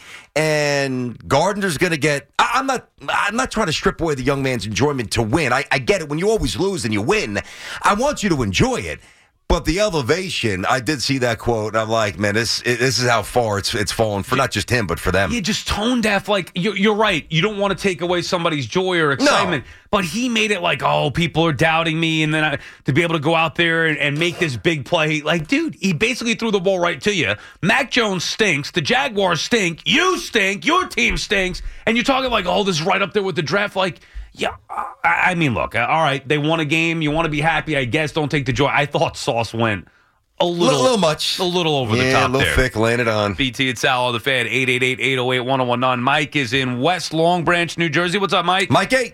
and Gardner's going to get. I, I'm not. I'm not trying to strip away the young man's enjoyment to win. I, I get it. When you always lose and you win, I want you to enjoy it. But the elevation, I did see that quote, and I'm like, man, this this is how far it's it's fallen for not just him, but for them. Yeah, just tone deaf. Like, you're, you're right. You don't want to take away somebody's joy or excitement. No. But he made it like, oh, people are doubting me, and then I, to be able to go out there and, and make this big play. Like, dude, he basically threw the ball right to you. Mac Jones stinks. The Jaguars stink. You stink. Your team stinks. And you're talking like, oh, this is right up there with the draft. Like, yeah, I mean, look, all right, they won a game. You want to be happy, I guess. Don't take the joy. I thought Sauce went a little, little, little much, a little over yeah, the top. A little there. thick, laying it on. B T and Sal on the Fan, eight eight eight, eight oh eight, one oh one nine. Mike is in West Long Branch, New Jersey. What's up, Mike? Mike eight.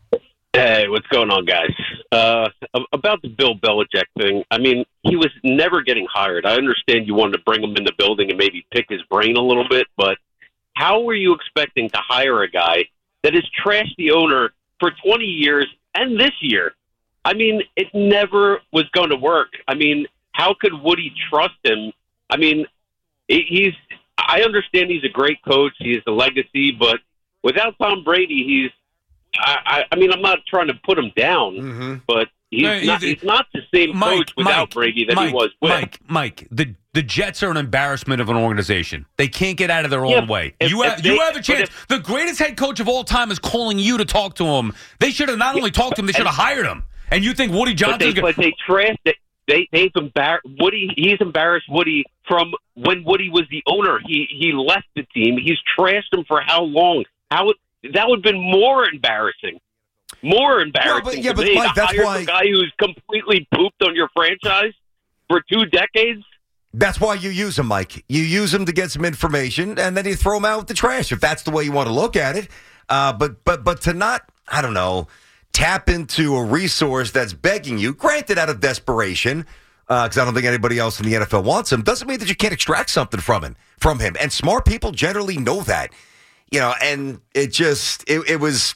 Hey, what's going on, guys? Uh, about the Bill Belichick thing, I mean, he was never getting hired. I understand you wanted to bring him in the building and maybe pick his brain a little bit, but how were you expecting to hire a guy that has trashed the owner for twenty years and this year? I mean, it never was going to work. I mean, how could Woody trust him? I mean, he's, I understand he's a great coach. He has a legacy, but without Tom Brady, he's, I, I, I mean, I'm not trying to put him down, mm-hmm. but he's, No, not, he's- he's not the same Mike, coach without Mike, Brady that Mike, he was with. Mike, Mike, the the Jets are an embarrassment of an organization. They can't get out of their Yeah, own way. if- you if have they- you have a but chance. if- The greatest head coach of all time is calling you to talk to him. They should have not only talked to him, they should have hired him. And you think Woody But Johnson's they, going but they trashed it. They they've embarrassed Woody. He's embarrassed Woody from when Woody was the owner. He he left the team. He's trashed him for how long? How that would have been more embarrassing. More embarrassing. Well, but- yeah, to but me Mike, to that's hire why- the guy who's completely pooped on your franchise for two decades. That's why you use him, Mike. You use him to get some information, and then you throw him out with the trash, if that's the way you want to look at it. Uh, but but but to not, I don't know, tap into a resource that's begging you, granted out of desperation, because I don't think anybody else in the N F L wants him, doesn't mean that you can't extract something from him. From him, and smart people generally know that, you know. And it just it, it was.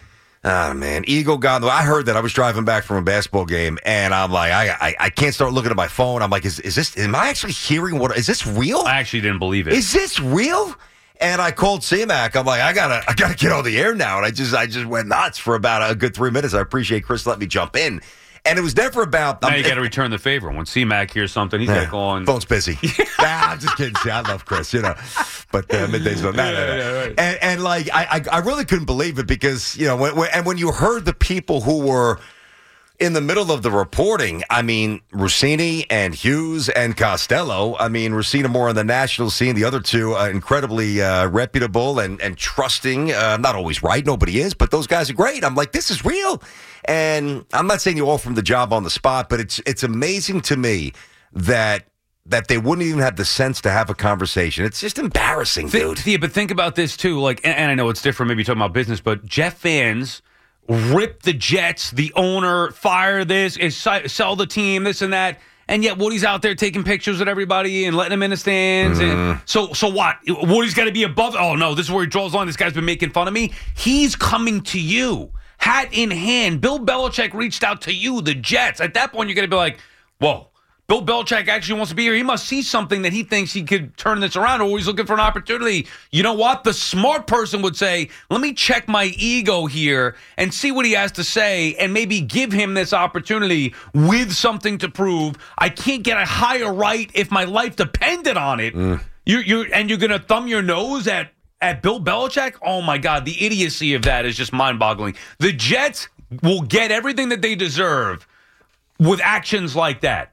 Oh, man. Ego got in the way. I heard that. I was driving back from a basketball game, and I'm like, I I, I can't start looking at my phone. I'm like, is, is this, am I actually hearing what, is this real? I actually didn't believe it. Is this real? And I called C-Mac. I'm like, I gotta, I gotta get on the air now. And I just, I just went nuts for about a good three minutes. I appreciate Chris letting me jump in. And it was never about. Now um, you got to return the favor. When C-Mac hears something, he's Yeah. like on. Phone's busy. nah, I'm just kidding. See, I love Chris, you know. But uh, middays, no, no, no, no. Yeah, yeah, right. And, and like, I, I, I really couldn't believe it because, you know, when, when, and when you heard the people who were in the middle of the reporting, I mean, Rossini and Hughes and Costello. I mean, Rossini more on the national scene. The other two, uh, incredibly uh, reputable and, and trusting. Uh, not always right. Nobody is. But those guys are great. I'm like, this is real. And I'm not saying you offer them the job on the spot, but it's it's amazing to me that that they wouldn't even have the sense to have a conversation. It's just embarrassing, dude. Th- yeah, but think about this too. Like, and, and I know it's different. Maybe talking about business, but Jet fans rip the Jets, the owner, fire this, is sell the team, this and that. And yet Woody's out there taking pictures with everybody and letting them in the stands. Mm-hmm. And so, so what? Woody's got to be above. Oh no, this is where he draws the line. This guy's been making fun of me. He's coming to you, hat in hand. Bill Belichick reached out to you, the Jets. At that point, you're going to be like, whoa. Bill Belichick actually wants to be here. He must see something that he thinks he could turn this around, or he's looking for an opportunity. You know what? The smart person would say, let me check my ego here and see what he has to say and maybe give him this opportunity with something to prove. I can't get a higher right if my life depended on it. Mm. You, you, and you're going to thumb your nose at, at Bill Belichick? Oh, my God. The idiocy of that is just mind-boggling. The Jets will get everything that they deserve with actions like that.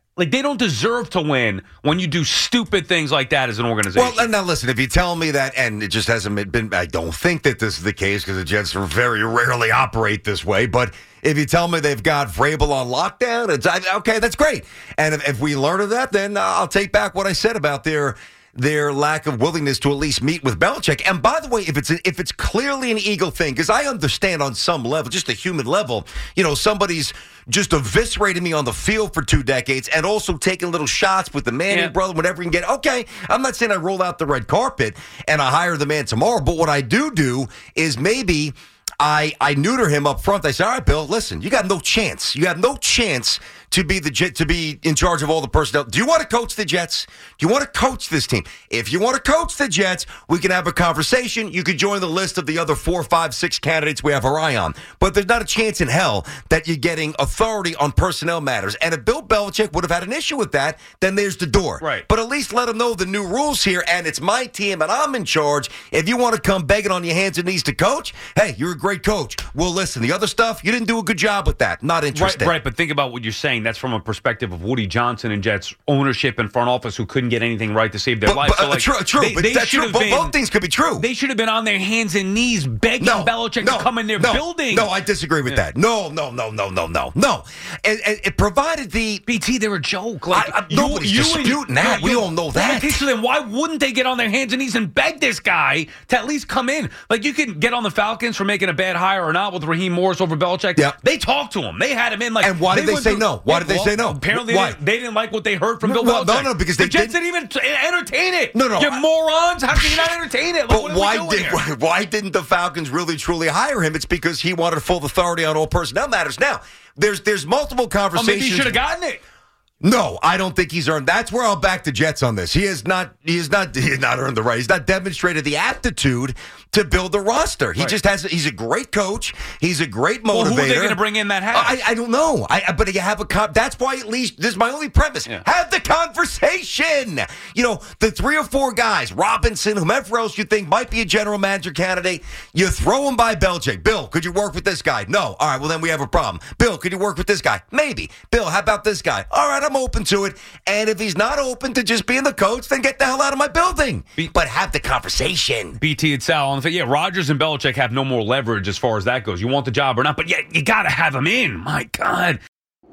Like, they don't deserve to win when you do stupid things like that as an organization. Well, now listen, if you tell me that, and it just hasn't been, I don't think that this is the case because the Jets very rarely operate this way, but if you tell me they've got Vrabel on lockdown, it's okay, that's great. And if, if we learn of that, then I'll take back what I said about their their lack of willingness to at least meet with Belichick. And by the way, if it's a, if it's clearly an Eagle thing, because I understand on some level, just a human level, you know, somebody's just eviscerated me on the field for two decades and also taking little shots with the Manning Yeah. brother, whatever you can get. Okay, I'm not saying I roll out the red carpet and I hire the man tomorrow, but what I do do is maybe I, I neuter him up front. I say, all right, Bill, listen, you got no chance. You have no chance to be the Jet, to be in charge of all the personnel. Do you want to coach the Jets? Do you want to coach this team? If you want to coach the Jets, we can have a conversation. You could join the list of the other four, five, six candidates we have our eye on. But there's not a chance in hell that you're getting authority on personnel matters. And if Bill Belichick would have had an issue with that, then there's the door. Right. But at least let him know the new rules here, and it's my team, and I'm in charge. If you want to come begging on your hands and knees to coach, hey, you're a great coach. We'll listen. The other stuff, you didn't do a good job with that. Not interested. Right, right, but think about what you're saying. That's from a perspective of Woody Johnson and Jets ownership and front office who couldn't get anything right to save their But- life. but, uh, true- true, but that's should true. have Bo- been- both things could be true. They should have been on their hands and knees begging Belichick to come in their no, building. No, I disagree with that. No, no, no, no, no, no, no. And, and it provided the B T. They're a joke. Like I, I, nobody's disputing that. We all know that. Okay, so then why wouldn't they get on their hands and knees and beg this guy to at least come in? Like, you can get on the Falcons for making a bad hire or not with Raheem Morris over Belichick. Yeah. They talked to him. They had him in. Like, And why did they went say through- no? Why did they well, say no? Apparently, Why? They, didn't, they didn't like what they heard from No, Bill no, Belichick. no, because the they Jets didn't- didn't even t- entertain it. No, no, you I- morons! How can you not entertain it? Like, But what are we why doing did here? why didn't the Falcons really truly hire him? It's because he wanted full authority on all personnel matters. Now, there's there's multiple Oh, conversations. maybe you should have gotten it. No, I don't think he's earned. That's where I'll back the Jets on this. He has not. He has not. He has not earned the right. He's not demonstrated the aptitude to build the roster. He Right. just has. He's a great coach. He's a great motivator. Well, who are they going to bring in that has? I, I don't know. I, I- but you have a. Con- that's why at least this is my only premise. Yeah. Have the conversation. You know, the three or four guys, Robinson, whomever else you think might be a general manager candidate, you throw them by Belichick. Bill, could you work with this guy? No. All right. Well, then we have a problem. Bill, could you work with this guy? Maybe. Bill, how about this guy? All right, I'm open to it. And if he's not open to just being the coach, then get the hell out of my building. But have the conversation. B T and Sal on the yeah, Rodgers and Belichick have no more leverage as far as that goes. You want the job or not, but yeah, you got to have him in. My God.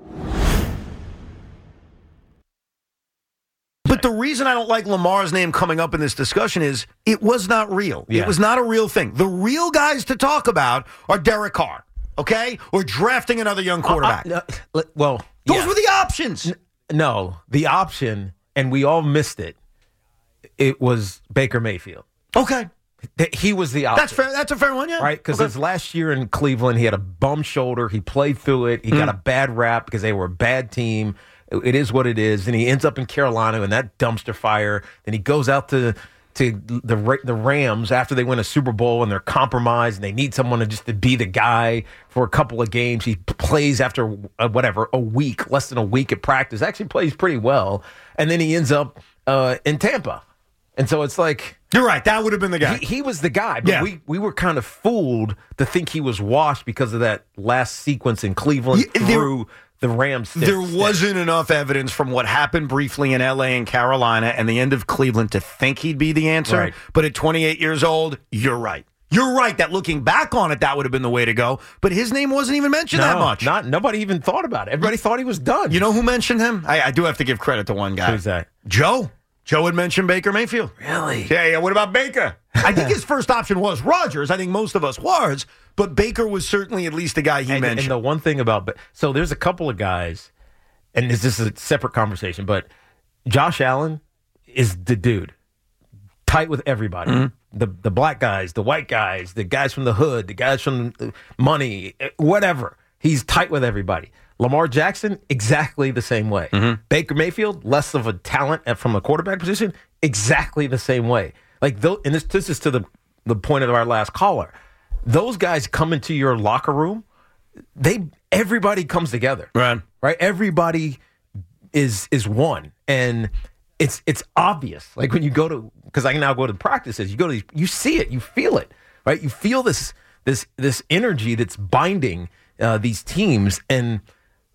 But the reason I don't like Lamar's name coming up in this discussion is it was not real. Yeah. It was not a real thing. The real guys to talk about are Derek Carr, okay? Or drafting another young quarterback. Uh, uh, well, Those yeah. were the options. No, the option, and we all missed it. It was Baker Mayfield. Okay. Th- He was the option. That's fair. That's a fair one, yeah. Right? Because Okay. his last year in Cleveland, he had a bum shoulder. He played through it. He got a bad rap because they were a bad team. It- it is what it is. And he ends up in Carolina in that dumpster fire. Then he goes out to to the Ra- the Rams after they win a Super Bowl and they're compromised and they need someone to just to be the guy for a couple of games. He p- plays after uh, whatever a week, less than a week at practice. Actually plays pretty well, and then he ends up uh, in Tampa. And so it's like you're right. That would have been the guy. He, he was the guy, but Yeah. we we were kind of fooled to think he was washed because of that last sequence in Cleveland Yeah, there- through the Rams. There wasn't enough evidence from what happened briefly in L A and Carolina and the end of Cleveland to think he'd be the answer. Right. But at twenty-eight years old, you're right. You're right that looking back on it, that would have been the way to go. But his name wasn't even mentioned that No, much. Not nobody even thought about it. Everybody thought he was done. You know who mentioned him? I, I do have to give credit to one guy. Who's that? Joe. Joe had mentioned Baker Mayfield. Really? Yeah, yeah. What about Baker? I think his first option was Rodgers. I think most of us was, but Baker was certainly at least the guy he and, mentioned. and the one thing about Ba- so there's a couple of guys, and this is a separate conversation, but Josh Allen is the dude, tight with everybody. Mm-hmm. The the black guys, the white guys, the guys from the hood, the guys from the money, whatever. He's tight with everybody. Lamar Jackson, exactly the same way. Mm-hmm. Baker Mayfield, less of a talent from a quarterback position, exactly the same way. Like, those, and this, this is to the, the point of our last caller. Those guys come into your locker room, they everybody comes together. Right. Right? Everybody is is one. And it's it's obvious. Like when you go to, because I can now go to practices, you go to these, you see it, you feel it, right? You feel this this this energy that's binding uh, these teams. And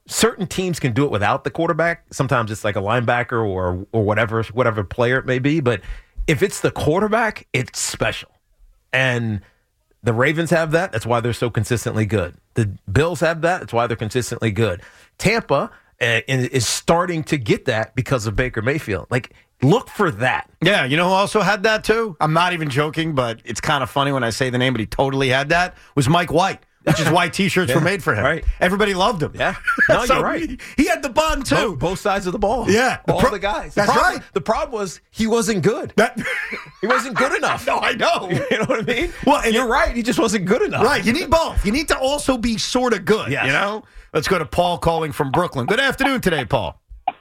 certain teams can do it without the quarterback. Sometimes it's like a linebacker or or whatever whatever player it may be. But if it's the quarterback, it's special. And the Ravens have that. That's why they're so consistently good. The Bills have that. That's why they're consistently good. Tampa uh, is starting to get that because of Baker Mayfield. Like, look for that. Yeah, you know who also had that too? I'm not even joking, but it's kind of funny when I say the name, but he totally had that, was Mike White, which is why T-shirts Yeah, were made for him. right. Everybody loved him. Yeah. No, So you're right. He, he had the bond too. Both, both sides of the ball. Yeah. All pro- the guys. The That's problem, right. The problem was he wasn't good. That, he wasn't good enough. No, I know. You know what I mean? Well, and you're right. He just wasn't good enough. Right. You need both. You need to also be sort of good. Yes. You know? Let's go to Paul calling from Brooklyn. Good afternoon today, Paul.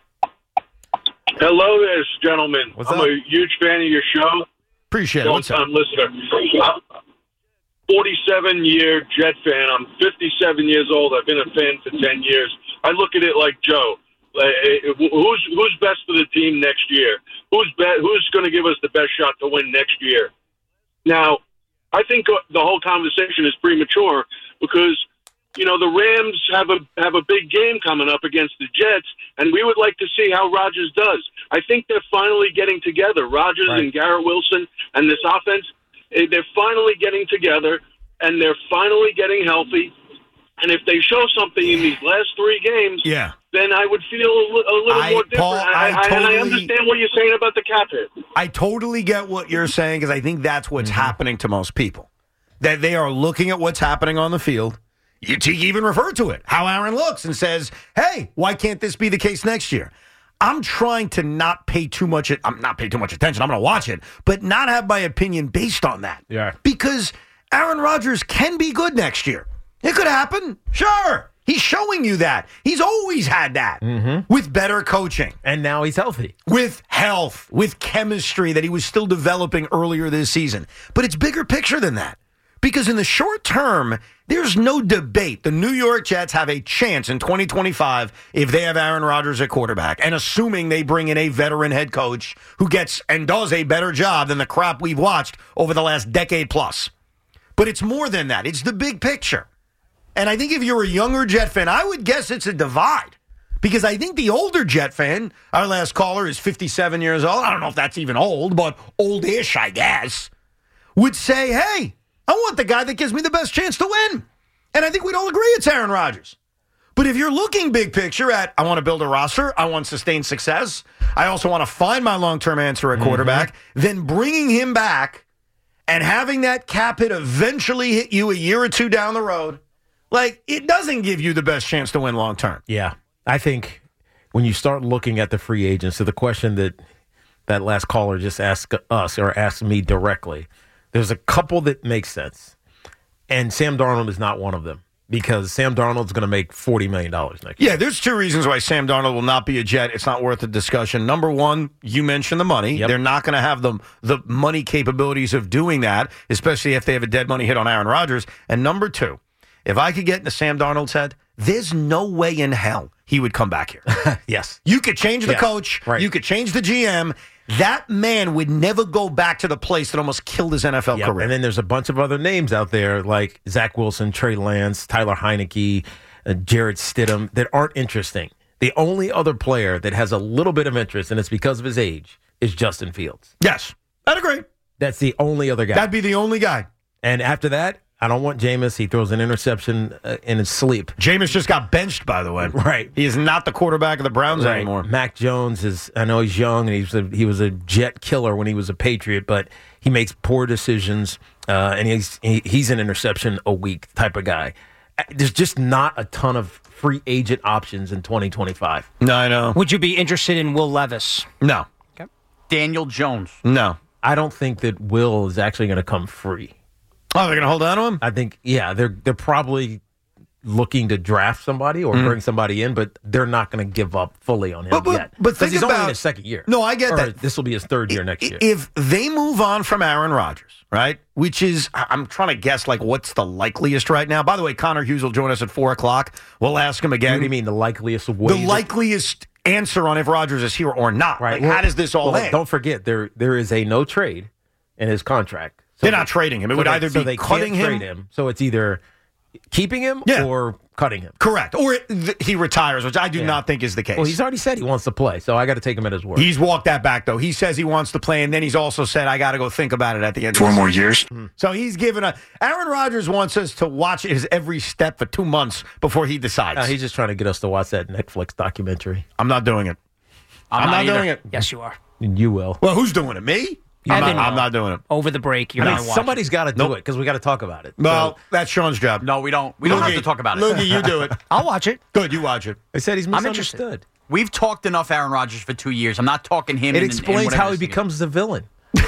Hello there, gentlemen. What's I'm up? a huge fan of your show. Appreciate it. What's up? Long-time listener. I'm forty-seven year Jet fan. I'm fifty-seven years old. I've been a fan for ten years. I look at it like Joe. Uh, who's who's best for the team next year? Who's be, who's going to give us the best shot to win next year? Now, I think the whole conversation is premature because, you know, the Rams have a have a big game coming up against the Jets, and we would like to see how Rodgers does. I think they're finally getting together. Rodgers Right. and Garrett Wilson and this offense, eh, they're finally getting together, and they're finally getting healthy. And if they show something in these last three games, Yeah. then I would feel a, li- a little I- more different. Paul, I I, I, and I totally- understand what you're saying about the cap hit. I totally get what you're saying because I think that's what's happening to most people. That they are looking at what's happening on the field. You T even referred to it, how Aaron looks, and says, hey, why can't this be the case next year? I'm trying to not pay too much. I'm not pay too much attention. I'm going to watch it, but not have my opinion based on that. Yeah. Because Aaron Rodgers can be good next year. It could happen. Sure. He's showing you that. He's always had that with better coaching. And now he's healthy. With health, with chemistry that he was still developing earlier this season. But it's bigger picture than that. Because in the short term, there's no debate. The New York Jets have a chance in twenty twenty-five if they have Aaron Rodgers at quarterback. And assuming they bring in a veteran head coach who gets and does a better job than the crap we've watched over the last decade plus. But it's more than that. It's the big picture. And I think if you're a younger Jet fan, I would guess it's a divide. Because I think the older Jet fan, our last caller is fifty-seven years old. I don't know if that's even old, but oldish, I guess, would say, hey, I want the guy that gives me the best chance to win. And I think we'd all agree it's Aaron Rodgers. But if you're looking big picture at, I want to build a roster, I want sustained success, I also want to find my long-term answer at quarterback, mm-hmm. then bringing him back and having that cap hit eventually hit you a year or two down the road, like, it doesn't give you the best chance to win long-term. Yeah. I think when you start looking at the free agents, so the question that that last caller just asked us or asked me directly, there's a couple that make sense. And Sam Darnold is not one of them because Sam Darnold's going to make forty million dollars next year. Yeah, there's two reasons why Sam Darnold will not be a Jet. It's not worth the discussion. Number one, you mentioned the money. Yep. They're not going to have the, the money capabilities of doing that, especially if they have a dead money hit on Aaron Rodgers. And number two, if I could get into Sam Darnold's head, there's no way in hell he would come back here. Yes. You could change the Yeah. coach. Right. You could change the G M. That man would never go back to the place that almost killed his N F L Yep. career. And then there's a bunch of other names out there like Zach Wilson, Trey Lance, Tyler Heineke, uh, Jarrett Stidham that aren't interesting. The only other player that has a little bit of interest, and it's because of his age, is Justin Fields. Yes. I'd agree. That's the only other guy. That'd be the only guy. And after that, I don't want Jameis. He throws an interception uh, in his sleep. Jameis just got benched, by the way. Right. He is not the quarterback of the Browns Right. anymore. Mac Jones is, I know he's young, and he's a, he was a Jet killer when he was a Patriot, but he makes poor decisions, uh, and he's he, he's an interception a week type of guy. There's just not a ton of free agent options in twenty twenty-five. No, I know. Would you be interested in Will Levis? No. Okay. Daniel Jones. No. I don't think that Will is actually going to come free. Oh, they're going to hold on to him? I think, yeah, they're they're probably looking to draft somebody or Mhm. bring somebody in, but they're not going to give up fully on him But- but- yet. but 'Cause think he's only in about- his second year. No, I get Or that. This will be his third year next year. If they move on from Aaron Rodgers, right, which is, I- I'm trying to guess, like, what's the likeliest right now? By the way, Connor Hughes will join us at four o'clock. We'll ask him again. What do you mean, the likeliest way? The likeliest answer on if Rodgers is here or not. Right. Like, Well, how does this all well, end? Don't forget, there there is a no trade in his contract. So They're not trading him. It would they- either so be they cutting can't him- trade him. So it's either Keeping him Yeah. or cutting him? Correct. Or it, th- he retires, which I do Yeah. not think is the case. Well, he's already said he wants to play, so I got to take him at his word. He's walked that back, though. He says he wants to play, and then he's also said, I got to go think about it at the end Four of the more season. years. Mm-hmm. So he's given a. Aaron Rodgers wants us to watch his every step for two months before he decides. Uh, he's just trying to get us to watch that Netflix documentary. I'm not doing it. I'm, I'm not, not either. doing it. Yes, you are. You will. Well, who's doing it? Me? I'm Evan not, I'm will. not doing it. Over the break, you're I mean, going to watch somebody's it. got to do Nope. it because we got to talk about it. Well, that's Sean's job. No, we don't. We don't have Loogie- to talk about it. Loogie, you do it. I'll watch it. Good, you watch it. They said he's I'm interested. misunderstood. We've talked enough Aaron Rodgers for two years. I'm not talking him. It in- in explains whatever how he this thing is. becomes the villain.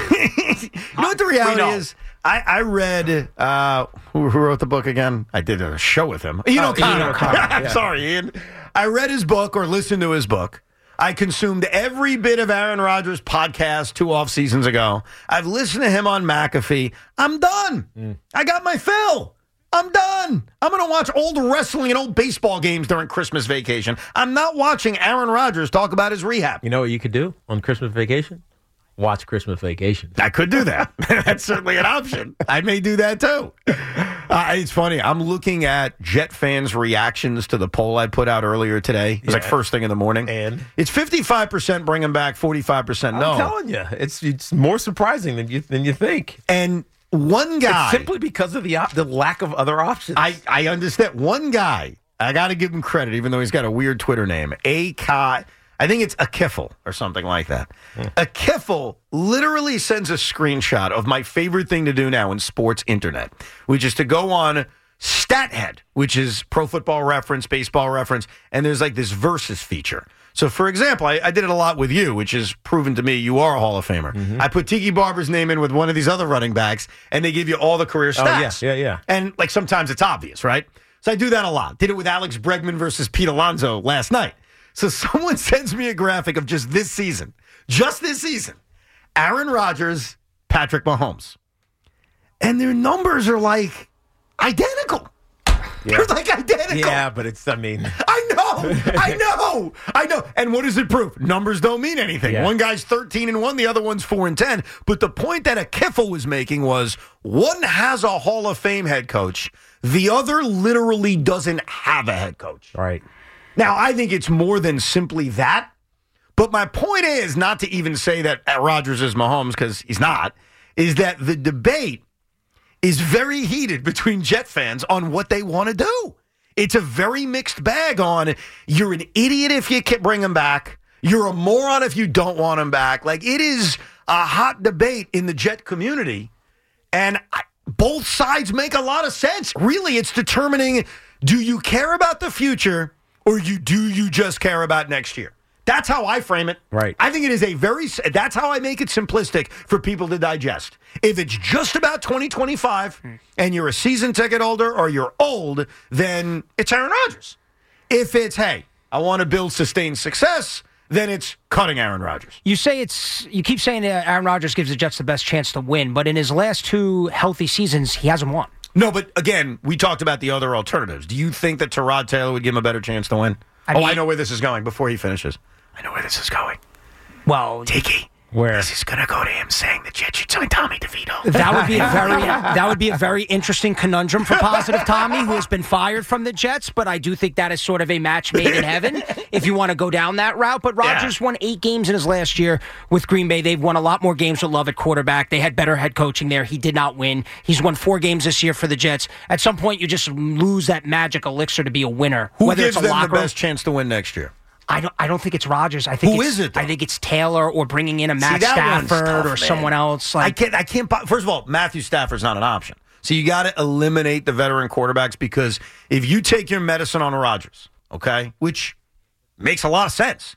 You know what the reality know. is? I, I read, uh, who, who wrote the book again? I did a show with him. Ian Oh, O'Connor. Ian O'Connor, I'm yeah. sorry, Ian. I read his book or listened to his book. I consumed every bit of Aaron Rodgers' podcast two off seasons ago. I've listened to him on McAfee. I'm done. Mm. I got my fill. I'm done. I'm going to watch old wrestling and old baseball games during Christmas vacation. I'm not watching Aaron Rodgers talk about his rehab. You know what you could do on Christmas vacation? Watch Christmas Vacation. I could do that. That's certainly an option. I may do that too. Uh, it's funny. I'm looking at Jet fans' reactions to the poll I put out earlier today. It was like Yeah. first thing in the morning. And? It's fifty-five percent bring him back, forty-five percent no. I'm telling you, it's it's more surprising than you than you think. And one guy. It's simply because of the op- the lack of other options. I, I understand. One guy, I got to give him credit, even though he's got a weird Twitter name. A Kai. I think it's a Kiffle or something like that. A Kiffle literally sends a screenshot of my favorite thing to do now in sports internet, which is to go on StatHead, which is Pro Football Reference, Baseball Reference, and there's like this versus feature. So, for example, I, I did it a lot with you, which has proven to me you are a Hall of Famer. Mm-hmm. I put Tiki Barber's name in with one of these other running backs, and they give you all the career Oh, stats. yeah, yeah, yeah. And like sometimes it's obvious, right? So I do that a lot. Did it with Alex Bregman versus Pete Alonso last night. So someone sends me a graphic of just this season, just this season, Aaron Rodgers, Patrick Mahomes. And their numbers are like identical. Yeah. They're like identical. Yeah, but it's, I mean, I know, I know, I know. And what does it prove? Numbers don't mean anything. Yeah. One guy's thirteen and one, the other one's four and ten. But the point that a Kiffle was making was one has a Hall of Fame head coach, the other literally doesn't have a head coach. right. Now, I think it's more than simply that. But my point is not to even say that Rodgers is Mahomes, because he's not, is that the debate is very heated between Jet fans on what they want to do. It's a very mixed bag on you're an idiot if you can bring him back. You're a moron if you don't want him back. Like, it is a hot debate in the Jet community. And I, both sides make a lot of sense. Really, it's determining, do you care about the future or you do you just care about next year? That's how I frame it. Right. I think it is a very, that's how I make it simplistic for people to digest. If it's just about twenty twenty-five and you're a season ticket holder or you're old, then it's Aaron Rodgers. If it's, hey, I want to build sustained success, then it's cutting Aaron Rodgers. You say it's. You keep saying that Aaron Rodgers gives the Jets the best chance to win, but in his last two healthy seasons, he hasn't won. No, but again, we talked about the other alternatives. Do you think that Tyrod Taylor would give him a better chance to win? I oh, mean- I know where this is going before he finishes. I know where this is going. Well, Tiki. Where? This is going to go to him saying the Jets should sign Tommy DeVito. That would be a very that would be a very interesting conundrum for Positive Tommy, who has been fired from the Jets. But I do think that is sort of a match made in heaven if you want to go down that route. But Rodgers won eight games in his last year with Green Bay. They've won a lot more games with Love at quarterback. They had better head coaching there. He did not win. He's won four games this year for the Jets. At some point, you just lose that magic elixir to be a winner. Who whether gives it's a them the locker room- best chance to win next year? I don't. I don't think it's Rodgers. I think Who it's, is it, though? I think it's Taylor or bringing in a Matt See, that one's Stafford tough, or man. someone else. Like I can't. I can't. First of all, Matthew Stafford's not an option. So you got to eliminate the veteran quarterbacks, because if you take your medicine on Rodgers, okay, which makes a lot of sense,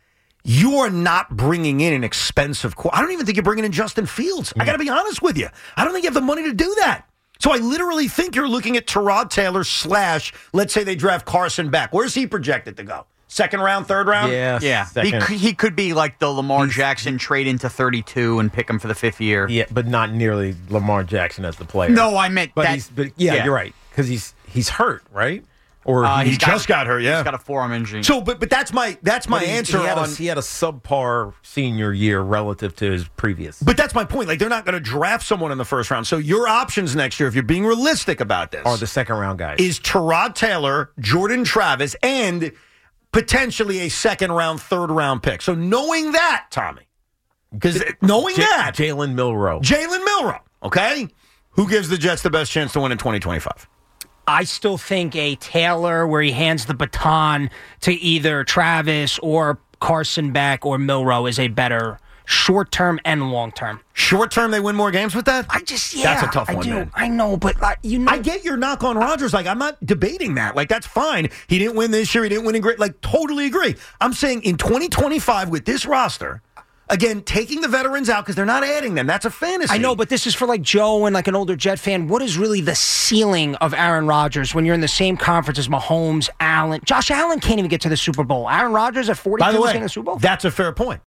you are not bringing in an expensive. Qu- I don't even think you're bringing in Justin Fields. I got to be honest with you. I don't think you have the money to do that. So I literally think you're looking at Tyrod Taylor slash, let's say they draft Carson back. Where's he projected to go? Second round, third round? Yeah. Yeah, he second. could, he could be like the Lamar Jackson trade into thirty-two and pick him for the fifth year. Yeah, but not nearly Lamar Jackson as the player. No, I meant but that. he's. But yeah, yeah. you're right, because he's he's hurt, right? Or Uh, he, he just got hurt, yeah. He's got a forearm injury. So, but but that's my that's my But he- answer He had, on. a, he had a subpar senior year relative to his previous. But that's my point. Like they're not going to draft someone in the first round. So your options next year, if you're being realistic about this, Are the second round guys. is Tyrod Taylor, Jordan Travis, and potentially a second round, third round pick. So knowing that, Tommy, because knowing J- that, Jalen Milroe. Jalen Milroe, okay, who gives the Jets the best chance to win in twenty twenty-five? I still think a Taylor where he hands the baton to either Travis or Carson Beck or Milroe is a better short term and long term. Short term, they win more games with that? I just, yeah. That's a tough I one, do. man. I know, but uh, you know. I get your knock on Rodgers. Like, I'm not debating that. Like, that's fine. He didn't win this year. He didn't win in great. Like, totally agree. I'm saying in twenty twenty-five with this roster, again, taking the veterans out because they're not adding them. That's a fantasy. I know, but this is for like Joe and like an older Jet fan. What is really the ceiling of Aaron Rodgers when you're in the same conference as Mahomes, Allen? Josh Allen can't even get to the Super Bowl. Aaron Rodgers at forty-two By the is way, getting the Super Bowl? that's a fair point.